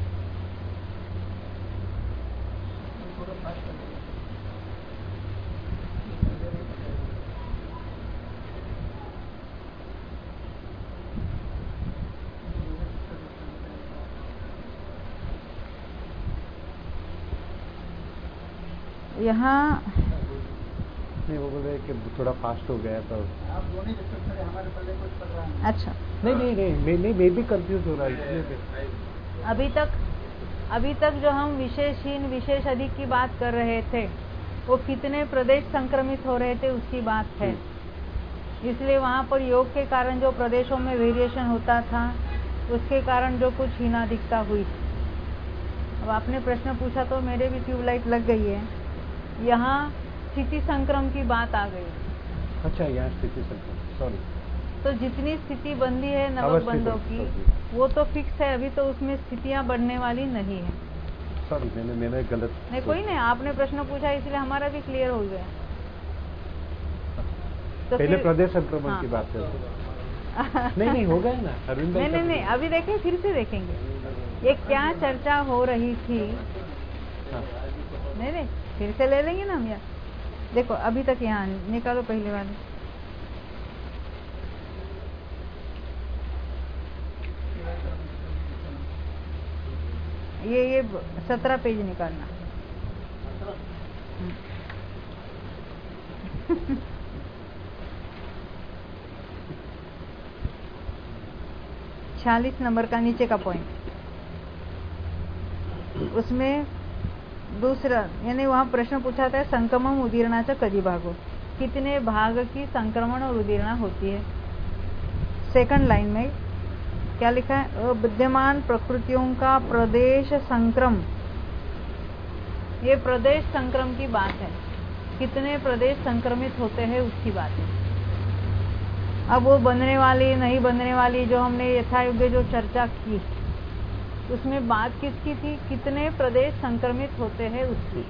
यहाँ नहीं, वो बोल रहे कि थोड़ा फास्ट हो गया तो आप दोनों डिस्कस करें, हमारे पल्ले कुछ पड़ रहा है। अच्छा, नहीं नहीं नहीं मैं नहीं मैं भी कंफ्यूज हो रहा है इसलिए। अभी तक अभी तक जो हम विशेषहीन विशेष अधिक की बात कर रहे थे वो कितने प्रदेश संक्रमित हो रहे थे उसकी बात है। इसलिए वहाँ पर योग के कारण जो प्रदेशों में वेरिएशन होता था उसके कारण जो कुछ हीनाधिकता हुई। अब आपने प्रश्न पूछा तो मेरे भी ट्यूबलाइट लग गई है। यहाँ स्थिति संक्रम की बात आ गई। अच्छा, यहाँ स्थिति संक्रम, सॉरी। तो जितनी स्थिति बंदी है नवक बंदों की वो तो फिक्स है, अभी तो उसमें स्थितियां बढ़ने वाली नहीं है। सॉरी, मैंने मैंने गलत नहीं, कोई नहीं, आपने प्रश्न पूछा इसलिए हमारा भी क्लियर हो गया। तो पहले प्रदेश संक्रमण हाँ। की बात कर नहीं नहीं हो गया ना अरविंद। नहीं नहीं नहीं अभी देखें, फिर से देखेंगे ये क्या चर्चा हो रही थी। हाँ। नहीं नहीं फिर से ले लेंगे ना हम। यार देखो अभी तक यहाँ निकालो पहले वाले। ये ये सत्रह पेज निकालना। छियालीस नंबर का नीचे का पॉइंट, उसमें दूसरा यानी वहाँ प्रश्न पूछा था संक्रमण उदीरणाचा कधी भागो, कितने भाग की संक्रमण और उदीरणा होती है। सेकंड लाइन में क्या लिखा है, विद्यमान प्रकृतियों का प्रदेश संक्रम। ये प्रदेश संक्रम की बात है, कितने प्रदेश संक्रमित होते हैं उसकी बात है। अब वो बनने वाली नहीं बनने वाली जो हमने यथायोग्य जो चर्चा की उसमें बात किसकी थी, कितने प्रदेश संक्रमित होते हैं उसकी।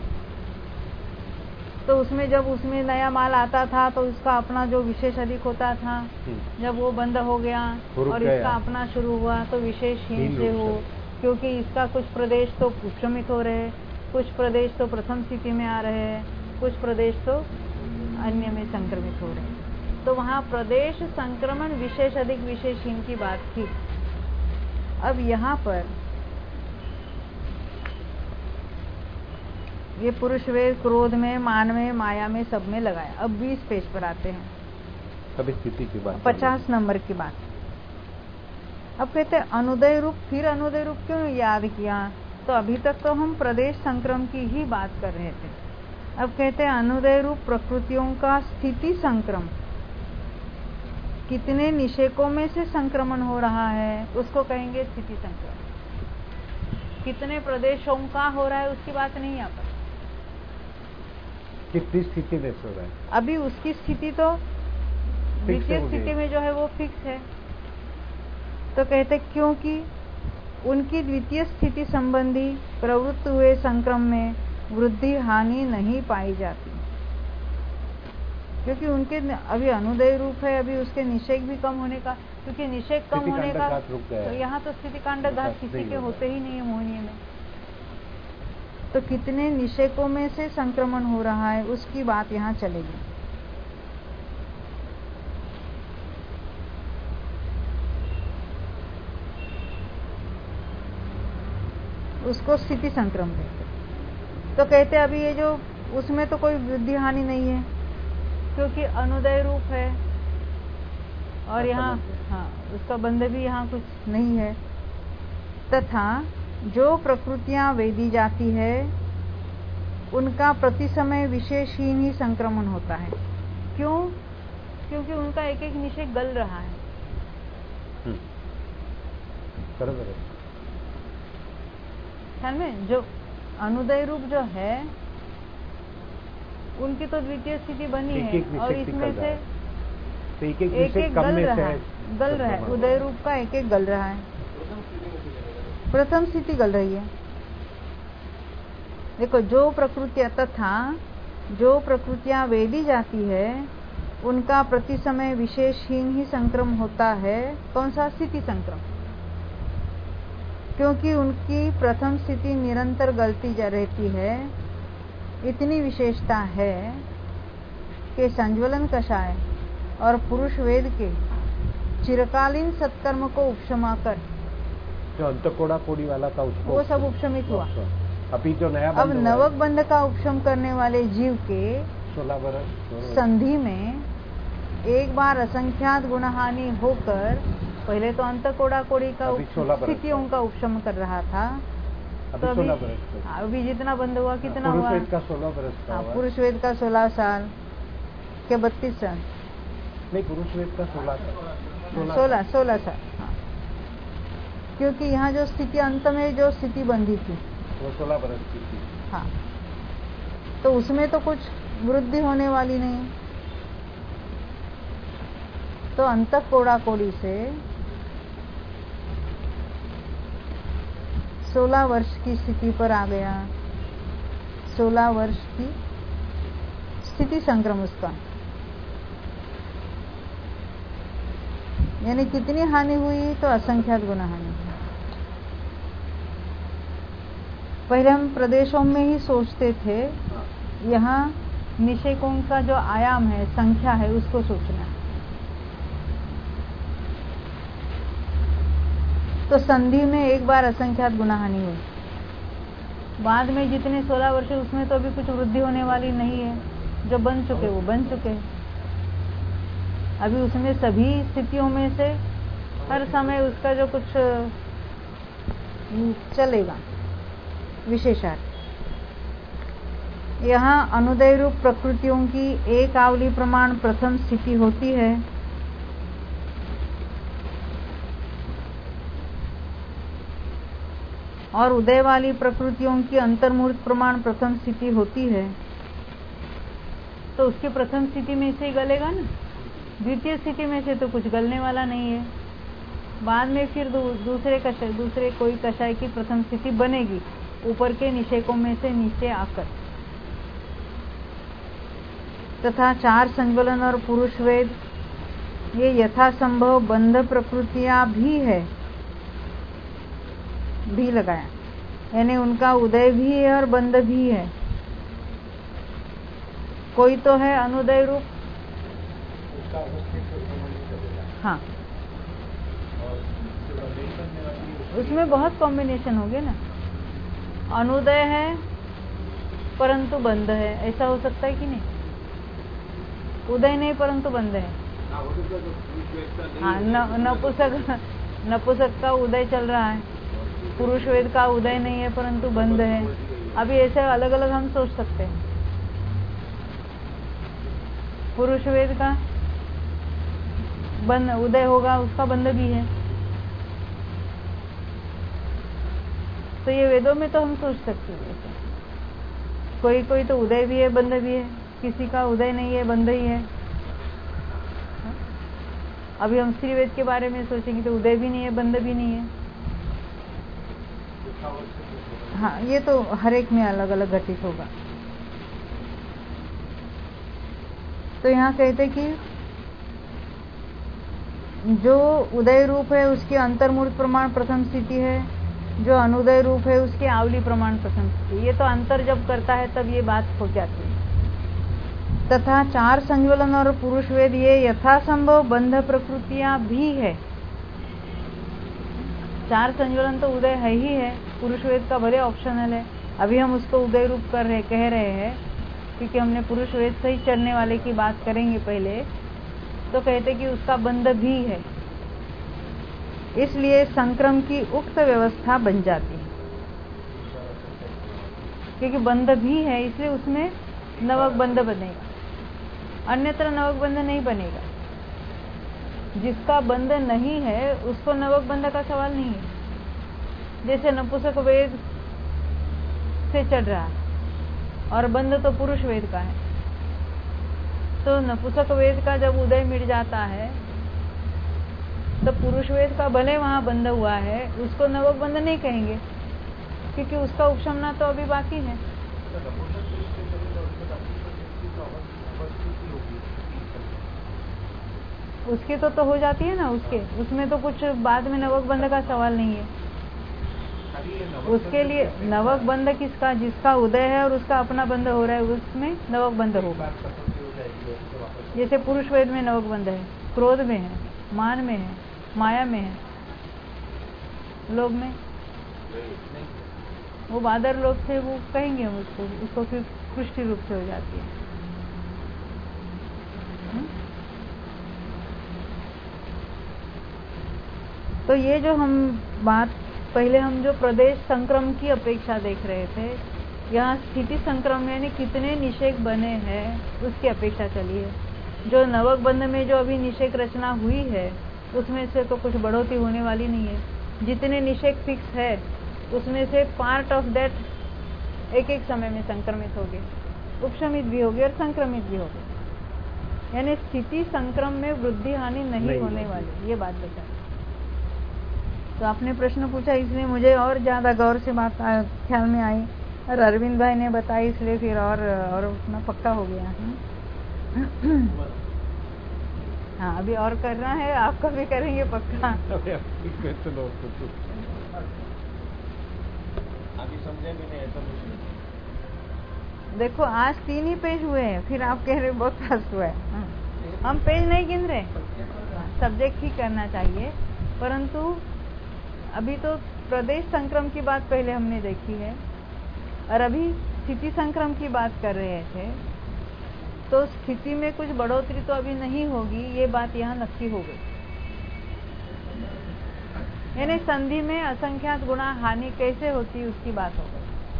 तो उसमें जब उसमें नया माल आता था तो उसका अपना जो विशेष अधिक होता था, जब वो बंद हो गया और इसका अपना शुरू हुआ तो विशेष हीन से हो, क्योंकि इसका कुछ प्रदेश तो उपशमित हो रहे, कुछ प्रदेश तो प्रथम स्थिति में आ रहे हैं, कुछ प्रदेश तो अन्य में संक्रमित हो रहे। तो वहाँ प्रदेश संक्रमण विशेष अधिक विशेषहीन की बात थी। अब यहाँ पर ये पुरुष वेद क्रोध में, मान में, माया में, सब में लगाया। अब बीस पेज पर आते हैं, अभी स्थिति की बात, पचास नंबर की बात। अब कहते हैं अनुदय रूप, फिर अनुदय रूप क्यों याद किया, तो अभी तक तो हम प्रदेश संक्रम की ही बात कर रहे थे। अब कहते हैं अनुदय रूप प्रकृतियों का स्थिति संक्रम, कितने निषेकों में से संक्रमण हो रहा है उसको कहेंगे स्थिति संक्रमण। कितने प्रदेशों का हो रहा है उसकी बात नहीं यहाँ पर, कितनी स्थिति में हो रहा है। अभी उसकी स्थिति तो द्वितीय स्थिति में जो है वो फिक्स है। तो कहते क्योंकि उनकी द्वितीय स्थिति संबंधी प्रवृत्त हुए संक्रम में वृद्धि हानि नहीं पाई जाती, क्योंकि उनके अभी अनुदय रूप है, अभी उसके निषेक भी कम होने का, क्योंकि निषेक कम होने का तो यहाँ तो स्थिति कांड घात किसी के होते ही नहीं है मोहिनी में। तो कितने निषेकों में से संक्रमण हो रहा है उसकी बात यहाँ चलेगी। उसको स्थिति संक्रमण कहते। तो कहते अभी ये जो उसमें तो कोई वृद्धि हानि नहीं है क्योंकि अनुदय रूप है और यहाँ हाँ उसका बंध भी यहाँ कुछ नहीं है। तथा जो प्रकृतियां वेदी जाती है उनका प्रति समय विशेषहीन ही संक्रमण होता है। क्यों? क्योंकि उनका एक एक निषेक गल रहा है। बराबर है। ख्याल में जो अनुदय रूप जो है उनकी तो द्वितीय स्थिति बनी एक है एक और इसमें से तो एक एक, एक, एक गल रहा है, गल रहा है, उदय रूप का एक एक गल रहा है, प्रथम स्थिति गल रही है। देखो जो प्रकृतियां तथा जो प्रकृतियां वेदी जाती है उनका प्रति समय विशेषहीन ही संक्रम होता है। कौन सा? स्थिति संक्रम। क्योंकि उनकी प्रथम स्थिति निरंतर गलती जा रहती है। इतनी विशेषता है कि संज्वलन कषाय और पुरुष वेद के चिरकालीन सत्कर्म को उपशमा कर, जो अंतकोड़ा कोड़ी वाला था उसको वो सब उपशमित हुआ। अभी जो नया अब नवक बंध का उपशम करने वाले जीव के सोलह बरस संधि में एक बार असंख्यात गुणहानि होकर, पहले तो अंत कोड़ा कोड़ी का स्थितियों का उपशम कर रहा था, अभी तो सोलह अभी, बरस अभी जितना बंद हुआ कितना हुआ? पुरुष वेद का सोलह बरस का हुआ। पुरुष वेद का सोलह साल के बत्तीस साल नहीं, पुरुष वेद का सोलह साल सोलह सोलह साल। हाँ, क्योंकि यहाँ जो स्थिति अंत में जो स्थिति बंधी थी वो सोलह बरस की थी। हाँ, तो उसमें तो कुछ वृद्धि होने वाली नहीं। तो अंत कोड़ा कोड़ी से सोलह वर्ष की स्थिति पर आ गया। सोलह वर्ष की स्थिति संक्रम उसका, यानी कितनी हानि हुई? तो असंख्यात गुना हानि। पहले हम प्रदेशों में ही सोचते थे, यहाँ निषेकों का जो आयाम है, संख्या है, उसको सोचना है। तो संधि में एक बार असंख्यात गुना हानि हुई। बाद में जितने सोलह वर्ष उसमें तो अभी कुछ वृद्धि होने वाली नहीं है। जो बन चुके वो बन चुके हैं। अभी उसमें सभी स्थितियों में से हर समय उसका जो कुछ चलेगा विशेषार्थ। यहाँ अनुदय रूप प्रकृतियों की एक आवली प्रमाण प्रथम स्थिति होती है। और उदय वाली प्रकृतियों की अंतर्मूर्त प्रमाण प्रथम स्थिति होती है। तो उसकी प्रथम स्थिति में से ही गलेगा ना, द्वितीय स्थिति में से तो कुछ गलने वाला नहीं है। बाद में फिर दू, दूसरे कषाय दूसरे कोई कषाय की प्रथम स्थिति बनेगी, ऊपर के निषेकों में से नीचे आकर। तथा चार संज्वलन और पुरुष वेद ये यथासंभव बंध प्रकृतियां भी है, भी लगाया, यानी उनका उदय भी है और बंध भी है। कोई तो है अनुदय रूप, हाँ, उसमें बहुत कॉम्बिनेशन हो गए ना। अनुदय है परंतु बंध है, ऐसा हो सकता है कि नहीं? उदय नहीं परंतु बंध है। हाँ, नपुंसक नपुंसक का उदय चल रहा है, पुरुष वेद का उदय नहीं है परंतु बंध है। अभी ऐसे अलग अलग हम सोच सकते हैं। पुरुष वेद का बंध उदय होगा, उसका बंध भी है। तो ये वेदों में तो हम सोच सकते हैं। कोई कोई तो उदय भी है बंध भी है, किसी का उदय नहीं है बंध ही है। अभी हम स्त्री वेद के बारे में सोचेंगे तो उदय भी नहीं है बंध भी नहीं है। हाँ, ये तो हर एक में अलग अलग घटित होगा। तो यहाँ कहते कि जो उदय रूप है उसकी अंतर्मूर्त प्रमाण प्रथम स्थिति है, जो अनुदय रूप है उसकी आवली प्रमाण प्रथम स्थिति। ये तो अंतर जब करता है तब ये बात हो जाती है। तथा चार संज्वलन और पुरुष वेद ये यथासंभव बंध प्रकृतियां भी है। चार संज्वलन तो उदय है ही है, पुरुष वेद का भले ऑप्शनल है। अभी हम उसको उदय रूप कर रहे कह रहे हैं क्योंकि हमने पुरुष वेद से ही चढ़ने वाले की बात करेंगे पहले। तो कहते कि उसका बंध भी है, इसलिए संक्रम की उक्त व्यवस्था बन जाती है। क्योंकि बंध भी है इसलिए उसमें नवक बंध बनेगा, अन्यत्र नवक बंध नहीं बनेगा। जिसका बंध नहीं है उसको नवक बंध का सवाल नहीं है। जैसे नपुंसक वेद से चढ़ रहा है और बंध तो पुरुष वेद का है, तो नपुंसक वेद का जब उदय मिट जाता है तो पुरुष वेद का भले वहां बंध हुआ है, उसको नवक बंध नहीं कहेंगे क्योंकि उसका उपशमना तो अभी बाकी है। उसकी तो तो हो जाती है ना, उसके उसमें तो कुछ बाद में नवक बंध का सवाल नहीं है। उसके लिए नवक बंध किसका, जिसका उदय है और उसका अपना बंध हो रहा है, उसमें नवक बंध होगा। जैसे पुरुष वेद में नवक बंध है, क्रोध में है, मान में है, माया में है, लोभ में। वो बादर लोग थे, वो कहेंगे उसको उसको फिर पुष्टि रूप से हो जाती है। हुँ? तो ये जो हम बात पहले हम जो प्रदेश संक्रम की अपेक्षा देख रहे थे, यहाँ स्थिति संक्रम यानी कितने निषेक बने हैं उसकी अपेक्षा चली है। जो नवक बंध में जो अभी निषेक रचना हुई है उसमें से तो कुछ बढ़ोतरी होने वाली नहीं है। जितने निषेक फिक्स है उसमें से पार्ट ऑफ दैट एक एक समय में संक्रमित हो गए, उपशमित भी हो गए और संक्रमित भी हो गए। यानी स्थिति संक्रम में वृद्धि हानि नहीं, नहीं होने वाली, ये बात बता। तो आपने प्रश्न पूछा इसलिए मुझे और ज्यादा गौर से बात ख्याल में आई, और अरविंद भाई ने बताई इसलिए फिर और और उतना पक्का हो गया है। हाँ, अभी और करना है, आपका भी करेंगे पक्का। अभी समझे भी नहीं ऐसा कुछ नहीं। देखो आज तीन ही पेज हुए हैं, फिर आप कह रहे बहुत फास्ट हुआ है। हम पेज नहीं गिन रहे, सब्जेक्ट ही करना चाहिए। परंतु अभी तो प्रदेश संक्रम की बात पहले हमने देखी है और अभी स्थिति संक्रम की बात कर रहे थे। तो स्थिति में कुछ बढ़ोतरी तो अभी नहीं होगी, ये बात यहाँ नक्की हो गई। यानी संधि में असंख्यात गुणा हानि कैसे होती उसकी बात हो गई।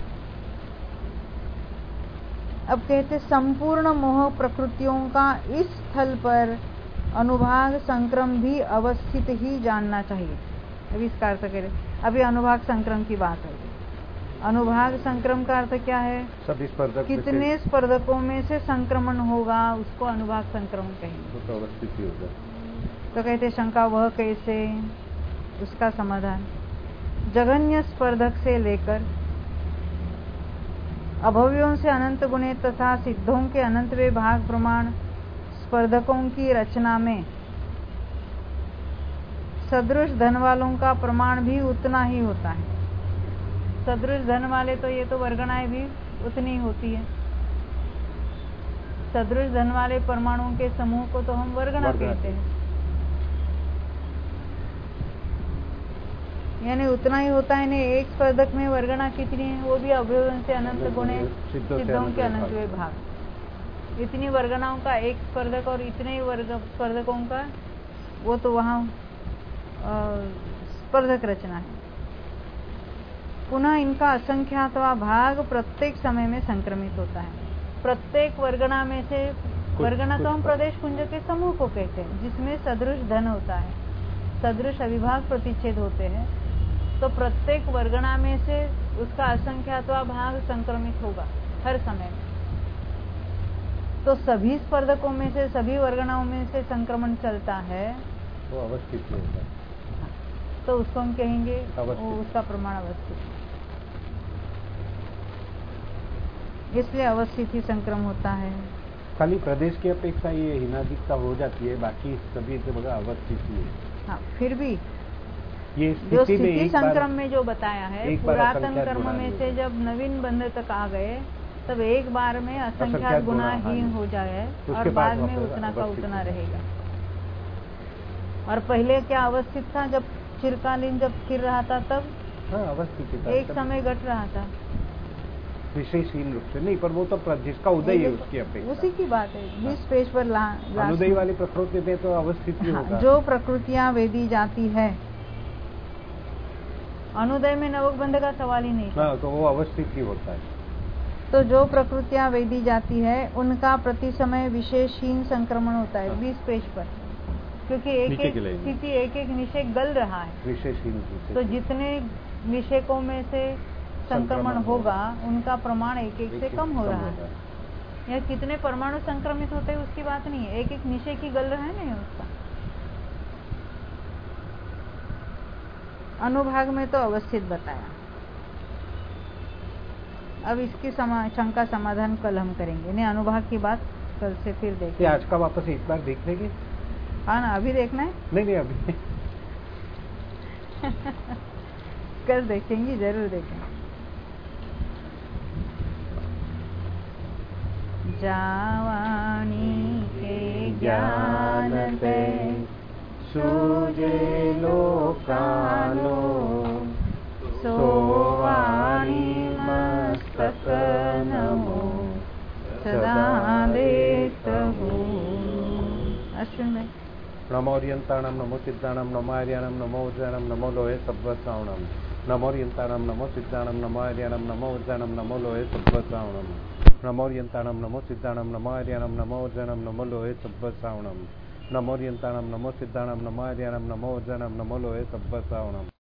अब कहते संपूर्ण मोह प्रकृतियों का इस स्थल पर अनुभाग संक्रम भी अवस्थित ही जानना चाहिए। अभी इसका अर्थ करें, अभी अनुभाग संक्रम की बात है। अनुभाग संक्रम का अर्थ क्या है? सभी स्पर्धक कितने स्पर्धकों में से संक्रमण होगा उसको अनुभाग संक्रमण कहेंगे। तो अवस्थित ही होगा। तो कहते शंका वह कैसे, उसका समाधान जघन्य स्पर्धक से लेकर अभव्यों से अनंत गुणे तथा सिद्धों के अनंतवे भाग प्रमाण स्पर्धकों की रचना में सदृश धन वालों का प्रमाण भी उतना ही होता है। सदृश धन वाले तो ये तो वर्गणाएं भी उतनी ही होती है। सदृश धन वाले परमाणुओं के समूह को तो हम वर्गणा कहते हैं। यानी उतना ही होता है। नहीं, एक स्पर्धक में वर्गणा कितनी है? वो भी अभ्युदय से अनंत गुणे सिद्धों के अनंत वे भाग। इतनी वर्गणाओं का एक स्पर्धक और इतने ही वर्ग स्पर्धकों का वो तो वहाँ स्पर्धक रचना है। पुनः इनका असंख्यातवा भाग प्रत्येक समय में संक्रमित होता है। प्रत्येक वर्गणा में से, वर्गणा तो हम प्रदेश पुंज के समूह को कहते हैं जिसमें सदृश धन होता है, सदृश अविभाग प्रतिच्छेद होते हैं। तो प्रत्येक वर्गणा में से उसका असंख्यातवा भाग संक्रमित होगा हर समय में। तो सभी स्पर्धकों में से, सभी वर्गणाओं में से संक्रमण चलता है, वो अवस्थित होता है। तो उसको हम कहेंगे वो उसका प्रमाण अवस्थित। इसलिए अवस्थित ही संक्रम होता है। खाली प्रदेश की अपेक्षा ये हिनाधिकता हो जाती है, बाकी सभी जगह अवस्थित ही है। हाँ, फिर भी ये जो स्थिति संक्रम में जो बताया है, पुरातन कर्म में से होगा। जब नवीन बंध तक आ गए तब एक बार में असंख्यात गुणाहीन हो जाए और बाद में उतना का उतना रहेगा। और पहले क्या अवस्थित था? जब चिरकालीन जब स्थिर रहा था तब हाँ, अवस्थित एक समय घट रहा था विशेषहीन रूप से नहीं, पर वो तो जिसका उदय है उसकी अपेक्षा, उसी की बात है। बीस पेज पर अनुदय वाली प्रकृति में तो अवस्थित ही होगा। जो प्रकृतियां वेदी जाती है, अनुदय में नवक बंध का सवाल ही नहीं। हाँ, तो वो अवस्थित ही होता है। तो जो प्रकृतियां वेदी जाती है उनका प्रति समय विशेषहीन संक्रमण होता है। बीस पेज पर, क्योंकि एक एक स्थिति एक एक निषेक गल रहा है। विशेषहीन तो जितने निषेकों में से संक्रमण होगा उनका प्रमाण एक एक से कम हो रहा है। यह कितने परमाणु संक्रमित होते हैं उसकी बात नहीं है, एक एक निषेक ही गल रहा है नहीं उसका। अनुभाग में तो अवस्थित बताया। अब इसकी शंका समाधान कल हम करेंगे। नहीं, अनुभाग की बात कल से फिर देखेंगे। आज का वापस एक बार देख लेंगे। हाँ ना, अभी देखना है? नहीं नहीं अभी कल देखेंगी, जरूर देखेंगे। जावानी के ज्ञान ते सूजे लोकालो, सोवाणी मस्तक नमो सदा देतहु। अश्विन भाई। नमोरियंताणम नमो सिद्धाणम नमो आर्याणम नमो उज्जैनम नमो लोहे सब्बसावणम। नमोरियंताणम नमो सिद्धाणम नमो आर्याणम नमो उज्जैनम नमो लोहे सब्बसावणम। नमोरियंताणम नमो सिद्धाणम नमो आर्याणम नमो उज्जैनम नमो लोहे सब्बसावणम। नमोरियंताणम नमो सिद्धाणम नमो आर्याणम नमो उज्जैनम नमो लोहे सब्बसावणम।